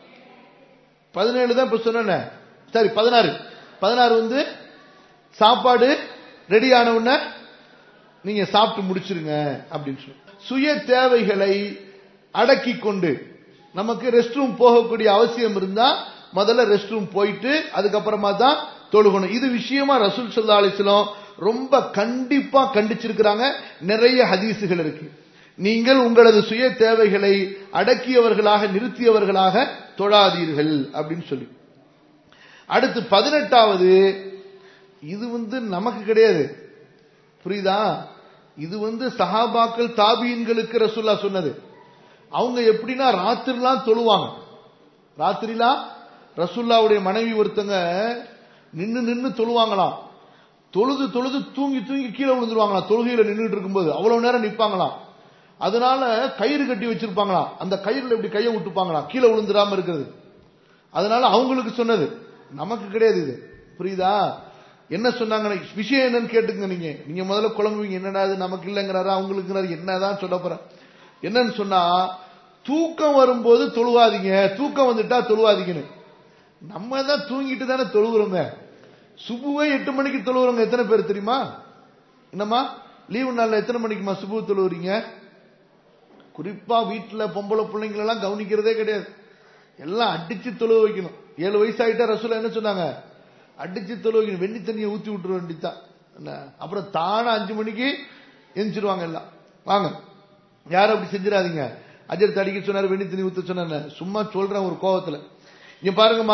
Speaker 1: 17 தான் இப்ப சொன்ன, சரி 16 வந்து சாப்பாடு ரெடி ஆன உடனே நீங்க சாப்பிட்டு முடிச்சிருங்க அப்படின்னு சொல்லி, சுய தேவைகளை அடக்கி கொண்டு நமக்கு ரெஸ்ட் ரூம் போகக்கூடிய அவசியம் இருந்தா முதல்ல ரெஸ்ட் ரூம் போயிட்டு அதுக்கப்புறமா தான் தொழுகணும். இது விஷயமா ரசூல் ஸல்லல்லாஹு அலைஹி வஸல்லம் ரொம்ப கண்டிப்பா கண்டிச்சிருக்கிறாங்க. நிறைய ஹதீசுகள் இருக்கு. நீங்கள் உங்களது சுய தேவைகளை அடக்கியவர்களாக நிறுத்தியவர்களாக தொழாதீர்கள் அப்படின்னு சொல்லி. அடுத்து 18வது, இது நமக்கு கிடையாது. புரியுதா? இது சஹாபாக்கள் தாபீன்களுக்கு ரசூலுல்லாஹ் சொன்னது. அவங்க எப்படின்னா ராத்திரிலாம் தொழுவாங்க. ராத்திரிலாம் ரசூலுல்லாஹ்வுடைய மனைவி ஒருத்தங்க நின்னு தொழுவாங்களாம். தொழுது தொழுது தூங்கி தூங்கி கீழே விழுந்துருவாங்களாம். தொழுகையில நின்றுட்டு இருக்கும்போது அவ்வளவு நேரம் நிப்பாங்களாம். அதனால கயிறு கட்டி வச்சிருப்பாங்களாம். அந்த கயிறுல இப்படி கையை விட்டுப்பாங்களாம் கீழே விழுந்துடாம இருக்கிறது. அதனால அவங்களுக்கு சொன்னது, நமக்கு கிடையாது இது. புரியுதா? என்ன சொன்னாங்க விஷயம் என்னன்னு கேட்டுங்க. நீங்க முதல்ல குழம்புவீங்க, என்னடா இது நமக்கு இல்லைங்கிறாரா அவங்களுக்கு என்னதான் சொல்ல போறேன். என்னன்னு சொன்னா, தூக்கம் வரும்போது தொழுவாதீங்க, தூக்கம் வந்துட்டா தொழுவாதீங்கன்னு. நம்ம தான் தூங்கிட்டு தானே தொழுகிறோங்க. சுபுவே 8 மணிக்கு தொழுகிறோங்க. எத்தனை பேர் தெரியுமா? என்னம்மா லீவு நாள்ல எத்தனை மணிக்குமா சுபு தொழுவுறீங்க? குறிப்பா வீட்டுல பொம்பளை பிள்ளைங்களெல்லாம் கவனிக்கிறதே கிடையாது. எல்லாம் அடிச்சு தொழுவ வைக்கணும். 7 வயசு ஆயிட்டா ரசூலா என்ன சொன்னாங்க? அடிச்சு தொழுவ வைக்கணும். வெண்ணி தண்ணியை ஊத்தி விட்டுற வேண்டித்தான். அப்புறம் தானே 5 மணிக்கு எந்திரிச்சிருவாங்க எல்லாம். வாங்க, யாரும் அப்படி செஞ்சிடாதீங்க. அஜர் அடிக்க சொன்னாரு, வெண்ணி தண்ணி ஊத்த சொன்ன, சும்மா சொல்றேன் ஒரு கோபத்துல. இங்க பாருங்கம்மா,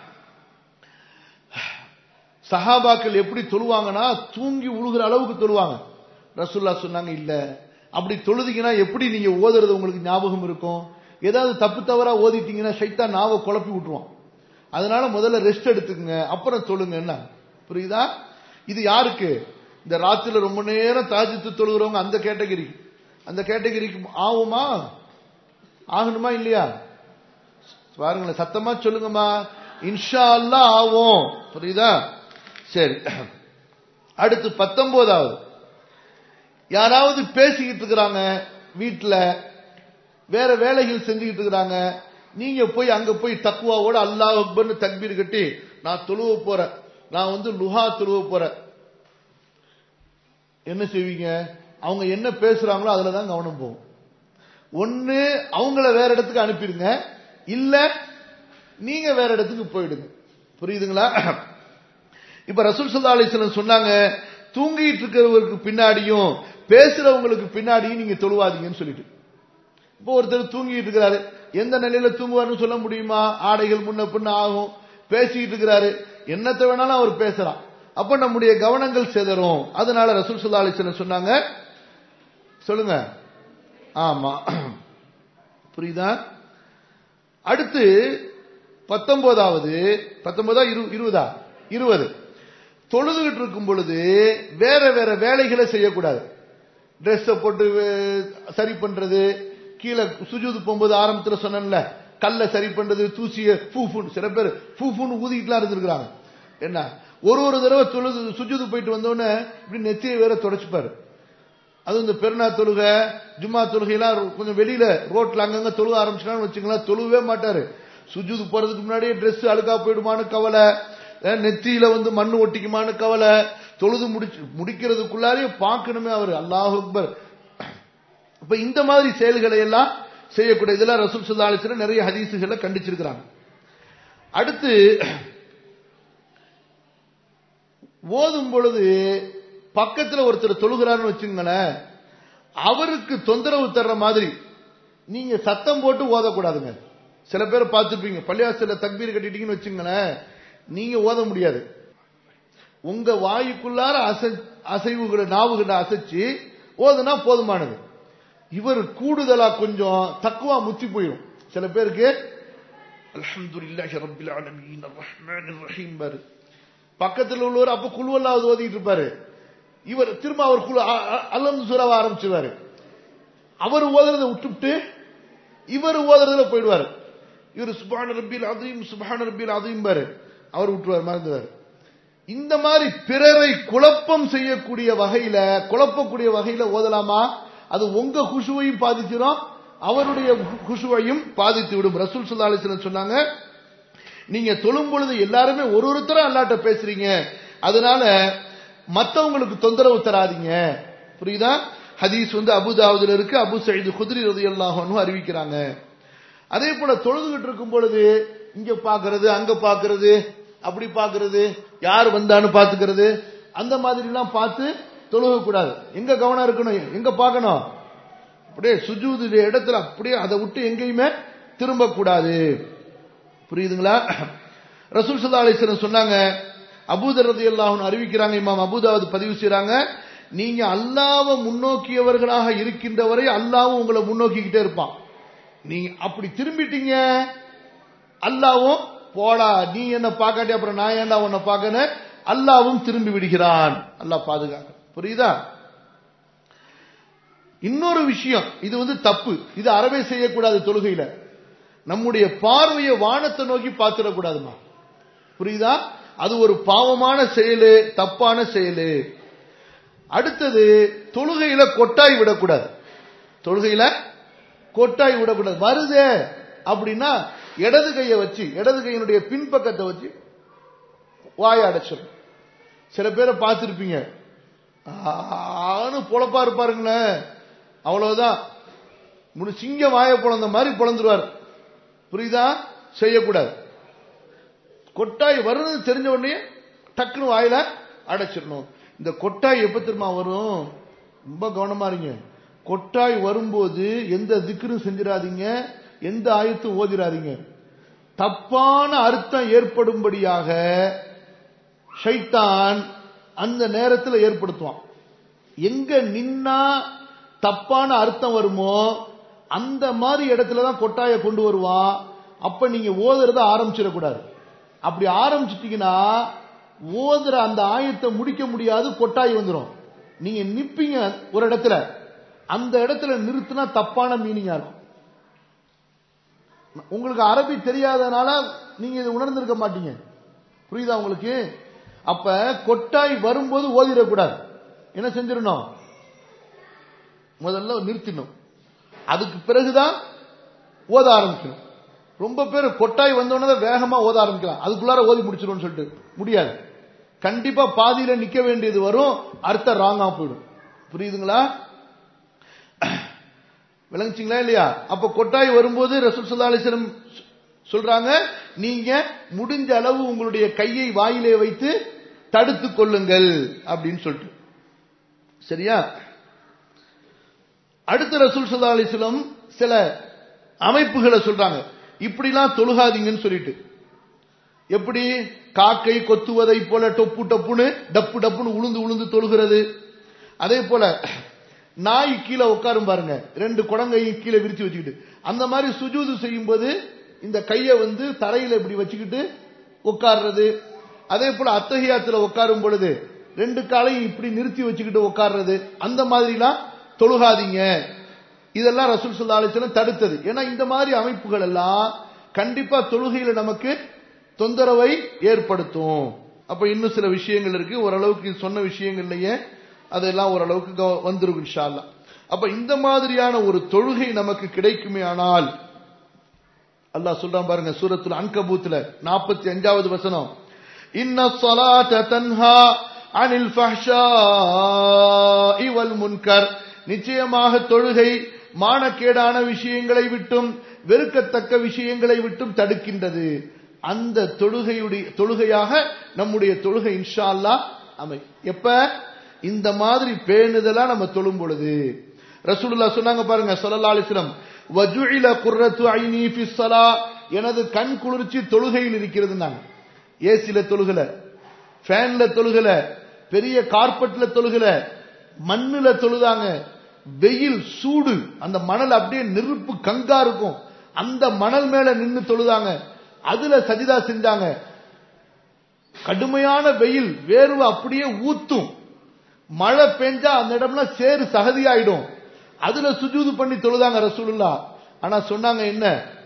Speaker 1: சஹாபாக்கள் எப்படி தொழுவாங்கன்னா தூங்கி உழுகிற அளவுக்கு தொழுவாங்க. ரசூலுல்லாஹ் சொன்னாங்க, இல்ல அப்படி தொழுதிங்கன்னா எப்படி நீங்க ஓதுறது உங்களுக்கு ஞாபகம் இருக்கும்? ஏதாவது தப்பு தவறா ஓதிட்டீங்கன்னா ஷைத்தான் நாவை குழப்பி விட்டுருவான். அதனால முதல்ல ரெஸ்ட் எடுத்துக்கங்க, அப்புறம் தொழுங்க. என்ன புரியுதா? இது யாருக்கு? இந்த ராத்திரில ரொம்ப நேரம் தாஜ்ஜுத் தொழுகிறவங்க, அந்த கேட்டகரிக்கு ஆகுமா? ஆகணுமா இல்லையா? பாருங்களேன், சத்தமா சொல்லுங்கம்மா. இன்ஷா அல்லாஹ் ஆகும். புரியுதா? சரி, அடுத்து 19வது. யாராவது பேசிக்கிட்டு இருக்கிறாங்க வீட்டுல, வேற வேலைகள் செஞ்சுக்கிட்டு இருக்கிறாங்க. நீங்க போய் அங்க போய் தக்வாவோட அல்லாஹ் அக்பர்னு தக்பீர் கட்டி, நான் தொழுவ போறேன், நான் லுஹா தொழுவ போறேன். என்ன செய்வீங்க? அவங்க என்ன பேசுறாங்களோ அதுலதான் கவனம் போகும். ஒண்ணு அவங்கள வேற இடத்துக்கு அனுப்பிடுங்க, இல்ல நீங்க வேற இடத்துக்கு போயிடுங்க. புரியுதுங்களா? இப்ப ரசூல் ஸல்லல்லாஹு அலைஹி வஸல்லம் சொன்னாங்க, தூங்கிட்டு இருக்கிறவருக்கு பின்னாடியும் பேசுறவங்களுக்கு பின்னாடியும் நீங்க தொழுவாதீங்கன்னு சொல்லிட்டு. இப்போ ஒருத்தர் தூங்கிட்டு இருக்கிறாரு, எந்த நிலையில தூங்குவார்னு சொல்ல முடியுமா? ஆடைகள் முன்ன பின்ன ஆகும். பேசிட்டு இருக்கிறாரு, என்னத்தை வேணாலும் அவர் பேசலாம். அப்ப நம்முடைய கவனங்கள் சிதறும். அதனால ரசூல் ஸல்லல்லாஹு அலைஹி வஸல்லம் சொன்னாங்க, சொல்லுங்க. ஆமா, புரியுதா? அடுத்து 19வது 20 தொழுதுகிட்டு இருக்கும் பொழுது வேற வேற வேலைகளை செய்யக்கூடாது. டிரெஸ் போட்டு சரி பண்றது, கீழே சுஜூது போகும்போது ஆரம்பத்துல சொன்னேன்ல, கல்ல சரி பண்றது, தூசிய ஃபூஃபுன்னு, சில பேர் ஃபூஃபுன்னு ஊதிக்கிட்டுலாம் இருந்திருக்கிறாங்க. என்ன, ஒரு தடவை தொழுது சுஜூது போயிட்டு வந்தோடனே இப்படி நெத்தியை வேற தொடச்சுப்பாரு. அது இந்த பெருநா தொழுகை, ஜும்மா தொழுகையெல்லாம் கொஞ்சம் வெளியில ரோட்ல அங்கங்க தொழுக ஆரம்பிச்சுனான்னு வச்சுக்கலாம், தொழுவே மாட்டாரு. சுஜூது போறதுக்கு முன்னாடியே டிரெஸ் அழுக்கா போயிடுமான்னு கவலை, நெத்தியில மண்ணு ஒட்டிக்குமான்னு கவலை, தொழுது முடிக்கிறதுக்குள்ளாரே பார்க்கணுமே அவரு. அல்லாஹ் அக்பர். இப்ப இந்த மாதிரி செயல்களை எல்லாம் செய்யக்கூடிய இதெல்லாம் ரசூல் ஸல்லல்லாஹு அலைஹி வஸல்லம் நிறைய ஹதீஸுகளை கண்டிச்சிருக்கிறாங்க. அடுத்து ஓதும் பொழுது பக்கத்துல ஒருத்தர் தொழுகிறாருன்னு வச்சுங்களேன், அவருக்கு தொந்தரவு தர்ற மாதிரி நீங்க சத்தம் போட்டு ஓதக்கூடாதுங்க. சில பேர் பார்த்துருப்பீங்க, பள்ளிவாசல்ல தக்பீர் கட்டிட்டீங்கன்னு வச்சுங்களேன், நீங்க ஓத முடியாது. உங்க வாயுக்குள்ளார அசைவுகளை நாவுகளை அசைச்சு ஓதுனா போதுமானது. இவர் கூடுதலா கொஞ்சம் தக்குவா முத்தி போயிடும். சில பேருக்கு அல்ஹம்துலில்லாஹி ரப்பில் ஆலமீன் அர்ரஹ்மானிர் ரஹீம் பாரு, பக்கத்தில் உள்ளவர் அப்ப குல்வல்லாஹ் ஓதிட்டு இருப்பாரு, இவர் திரும்ப அவர் அல்ஹம்து சூராவை ஆரம்பிச்சுவாரு. அவர் ஓதுறதை விட்டுவிட்டு இவர் ஓதுறதுல போயிடுவாரு. இவர் சுப்ஹான ரப்பில் அதீம் சுப்ஹான ரப்பில் அதீம் பாரு, அவர் விட்டுருவார், மறந்துவார். இந்த மாதிரி பிறரை குழப்பக்கூடிய வகையில ஓதலாமா? அது உங்க குஷுவையும் பாதிச்சிடும், அவருடைய குஷுவையும் பாதித்து விடும். ரசூல் ஸல்லல்லாஹு அலைஹி வஸல்லம் சொன்னாங்க, நீங்க தொழும் பொழுது எல்லாருமே ஒருத்தரும் அல்லாஹ்ட்ட பேசுறீங்க, அதனால மத்தவங்களுக்கு தொந்தரவு தராதீங்க. புரியுதா? ஹதீஸ் அபூ தாவூதுல இருக்கு, அபூ சயீத் குத்ரி ரலியல்லாஹு அன்ஹு அறிவிக்கிறாங்க. அதே போல தொழுதுகிட்டு இருக்கும் பொழுது இங்க பாக்குறது, அங்க பாக்குறது, அப்படி பாக்குறது, யார் வந்தான்னு பாத்துக்கிறது, அந்த மாதிரி எல்லாம் பார்த்து தொழுக கூடாது. எங்க கவனம் இருக்கணும், எங்க பார்க்கணும்? அப்படியே சுஜூது இடத்துல அப்படியே அதை விட்டு எங்கேயுமே திரும்ப கூடாது. புரியுதுங்களா? ரசூல் ஸல்லல்லாஹு அலைஹி வஸல்லம் சொன்னாங்க, அபூதர் ரலியல்லாஹு அன்ஹு அறிவிக்கிறாங்க, இமாம் அபூதாவுது பதிவு செய்றாங்க, நீங்க அல்லாஹ்வை முன்னோக்கியவர்களாக இருக்கின்ற வரை அல்லாஹ்வும் உங்களை முன்னோக்கிக்கிட்டே இருப்பான். நீங்க அப்படி திரும்பிட்டீங்க, அல்லாஹ்வும் போடா நீ என்ன பார்க்காட்டி அப்புறம் நான் ஏன்டா உன்னை பார்க்கணும், அல்லாஹ்வும் திரும்பி விடுகிறான். அல்லாஹ் பாதுகாக்க. புரியுதா? இன்னொரு விஷயம், இது தப்பு, இது அறவே செய்யக்கூடாது. தொழுகையில நம்முடைய பார்வையை வானத்தை நோக்கி பார்த்துடக்கூடாதுமா. புரியுதா? அது ஒரு பாவமான செயலு, தப்பான செயலு. அடுத்தது, தொழுகையில கொட்டாய் விடக்கூடாது. தொழுகையில கொட்டாய் விடக்கூடாது. வருதே அப்படின்னா இடது கையை வச்சு, இடது கையினுடைய பின்பக்கத்தை வச்சு வாயை அடைச்சிடும். சில பேரை பார்த்திருப்பீங்க, பொழப்பா இருப்பாருங்களே, அவ்வளவுதான், சிங்க வாயை பொழந்த மாதிரி பொழந்துருவார். புரியுதா? செய்யக்கூடாது. கொட்டாய் வருது தெரிஞ்ச உடனே டக்குன்னு வாயில அடைச்சிடணும். இந்த கொட்டாய் எப்ப திரும்ப வரும், ரொம்ப கவனமா இருங்க. கொட்டாய் வரும்போது எந்த திக்ரும் செஞ்சிடாதீங்க, எந்த ஆயத்தும் ஓதிராதீங்க. தப்பான அர்த்தம் ஏற்படும்படியாக ஷைத்தான் அந்த நேரத்தில் ஏற்படுத்துவான். எங்க நின்னா தப்பான அர்த்தம் வருமோ அந்த மாதிரி இடத்துலதான் கொட்டாயை கொண்டு வருவான். அப்ப நீங்க ஓதுறத ஆரம்பிச்சிடக்கூடாது. அப்படி ஆரம்பிச்சிட்டீங்கன்னா ஓதுற அந்த ஆயத்தை முடிக்க முடியாது, கொட்டாய் வந்துடும். நீங்க நிப்பீங்க ஒரு இடத்துல, அந்த இடத்துல நிறுத்தினா தப்பான மீனிங்கா இருக்கும். உங்களுக்கு அரபி தெரியாதனால நீங்க இதை உணர்ந்திருக்க மாட்டீங்க. புரியுதா உங்களுக்கு? அப்ப கொட்டாய் வரும்போது ஓதிடக்கூடாது. என்ன செஞ்சிடணும், முதல்ல நிறுத்திடணும், அதுக்கு பிறகுதான் ஓத ஆரம்பிக்கணும். ரொம்ப பேர் கொட்டாய் வந்தோடனே வேகமா ஓத ஆரம்பிக்கலாம், அதுக்குள்ளார ஓதி முடிச்சிடும் சொல்லிட்டு. முடியாது. கண்டிப்பா பாதியில நிக்க வேண்டியது வரும், அர்த்தம் ராங்கா போயிடும். புரியுதுங்களா? விளங்குச்சிங்களா இல்லையா? அப்ப கொட்டாய் வரும்போது ரசூல் ஸல்லல்லாஹு அலைஹி வஸல்லம் சொல்றாங்க, நீங்க முடிஞ்ச அளவு உங்களுடைய கையை வாயிலே வைத்து தடுத்துக் கொள்ளுங்கள் அப்படின்னு சொல்லிட்டு. சரியா? அடுத்த ரசூல் ஸல்லல்லாஹு அலைஹி வஸல்லம் சில அமைப்புகளை சொல்றாங்க, இப்படிலாம் தொழுகாதீங்கன்னு சொல்லிட்டு. எப்படி? காக்கை கொத்துவதை போல டொப்பு டப்புன்னு டப்பு டப்புன்னு உளுந்து உளுந்து தொழுகிறது. அதே போல நாய் கீழே உட்காரும் பாருங்க, ரெண்டு குடங்கையும் கீழே விரிச்சு வச்சுக்கிட்டு, அந்த மாதிரி சுஜூது செய்யும் போது இந்த கையை தரையில இப்படி வச்சுக்கிட்டு உட்கார்றது. அதே போல அத்தஹியாத்துல உட்காரும் பொழுது ரெண்டு காலையும் இப்படி நிறுத்தி வச்சுக்கிட்டு உட்கார்றது. அந்த மாதிரிலாம் தொழுகாதீங்க. இதெல்லாம் ரசூல் ஸல்லல்லாஹு அலைஹி வஸல்லம் தடுத்தது. ஏன்னா இந்த மாதிரி அமைப்புகள் எல்லாம் கண்டிப்பா தொழுகையில நமக்கு தொந்தரவை ஏற்படுத்தும். அப்ப இன்னும் சில விஷயங்கள் இருக்கு, ஓரளவுக்கு சொன்ன விஷயங்கள்லயே அதெல்லாம் ஓரளவுக்கு வந்துரும் இன்ஷா அல்லாஹ். அப்ப இந்த மாதிரியான ஒரு தொழுகை நமக்கு கிடைக்குமே ஆனால், அல்லாஹ் சொல்றான் பாருங்க சூரத்துல் அன்கபூத்ல 45வது வசனம், இன்ன ஸலாத தன்ஹா அனில் ஃபஹ்ஷாஇ வல் முன்கர், நிச்சயமாக தொழுகை மானக்கேடான விஷயங்களை விட்டும் வெறுக்கத்தக்க விஷயங்களை விட்டும் தடுக்கின்றது. அந்த தொழுகையாக நம்முடைய தொழுகை இன்ஷா அல்லாஹ் அமை. எப்ப? இந்த மாதிரி பேணுதலா நம்ம தொழும் பொழுது. ரசூலுல்லாஹ் சொன்னாங்க பாருங்க ஸல்லல்லாஹு அலைஹி வஸல்லம், வஜுஇல குர்ரத்து ஐனி ஃபிஸ் ஸலா, எனது கண் குளிர்ச்சி தொழுகையில் இருக்கிறதுனாங்க. ஏசில தொழுகல, ஃபேன்ல தொழுகல, பெரிய கார்பெட்ல தொழுகல, மண்ணுல தொழுதாங்க. வெயில் சூடு, அந்த மணல் அப்படியே நெருப்பு கங்கா இருக்கும், அந்த மணல் மேல நின்னு தொழுதாங்க. அதுல சஜிதா செஞ்சாங்க. கடுமையான வெயில், வேர்வை அப்படியே ஊத்தும், மழை பெஞ்சா அந்த இடம்லாம் சேறு சகதியாயிடும், அதுல சுஜூது பண்ணி தொழுதாங்க ரசூலுல்லாஹ். ஆனா சொன்னாங்க என்ன?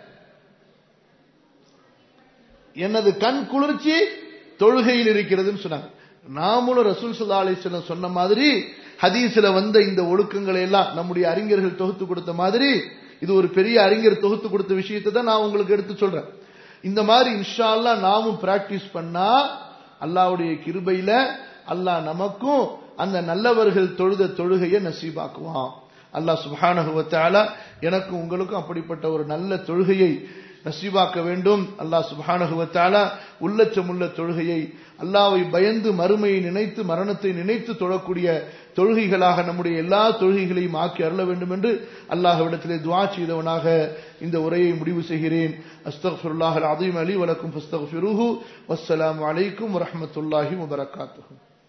Speaker 1: எனது கண் குளிர்ச்சி தொழுகையில் இருக்கிறதுன்னு சொன்னாங்க. நாமளும் ரசூல் ஸல்லல்லாஹு அலைஹி வஸல்லம் சொன்ன மாதிரி ஹதீஸ்ல வந்த இந்த ஒழுக்கங்களை எல்லாம் நம்முடைய அறிஞர்கள் தொகுத்து கொடுத்த மாதிரி, இது ஒரு பெரிய அறிஞர் தொகுத்து கொடுத்த விஷயத்தை தான் நான் உங்களுக்கு எடுத்து சொல்றேன். இந்த மாதிரி இன்ஷா அல்லாஹ் நாமும் பிராக்டிஸ் பண்ணா அல்லாஹ்வுடைய கிருபையில அல்லாஹ் நமக்கும் அந்த நல்லவர்கள் தொழுத தொழுகையை நசீபாக்குவான். அல்லாஹ் சுப்ஹானஹு வ தஆலா எனக்கும் உங்களுக்கும் அப்படிப்பட்ட ஒரு நல்ல தொழுகையை நசீபாக்க வேண்டும். அல்லாஹ் சுப்ஹானஹு வ தஆலா உள்ளச்சமுள்ள தொழுகையை, அல்லாஹ்வை பயந்து மறுமையை நினைத்து மரணத்தை நினைத்து தொழக்கூடிய தொழுகைகளாக நம்முடைய எல்லா தொழுகைகளையும் ஆக்கி அருள வேண்டும் என்று அல்லாஹ்விடத்திலே துஆ செய்தவனாக இந்த உரையை முடிவு செய்கிறேன். அஸ்தக்ஃபிருல்லாஹல் அஸீம் லி வ லக்கும் ஃபஸ்தக்ஃபிருஹு. வஸ்ஸலாமு அலைக்கும் வ ரஹ்மத்துல்லாஹி வ பரகாத்துஹு.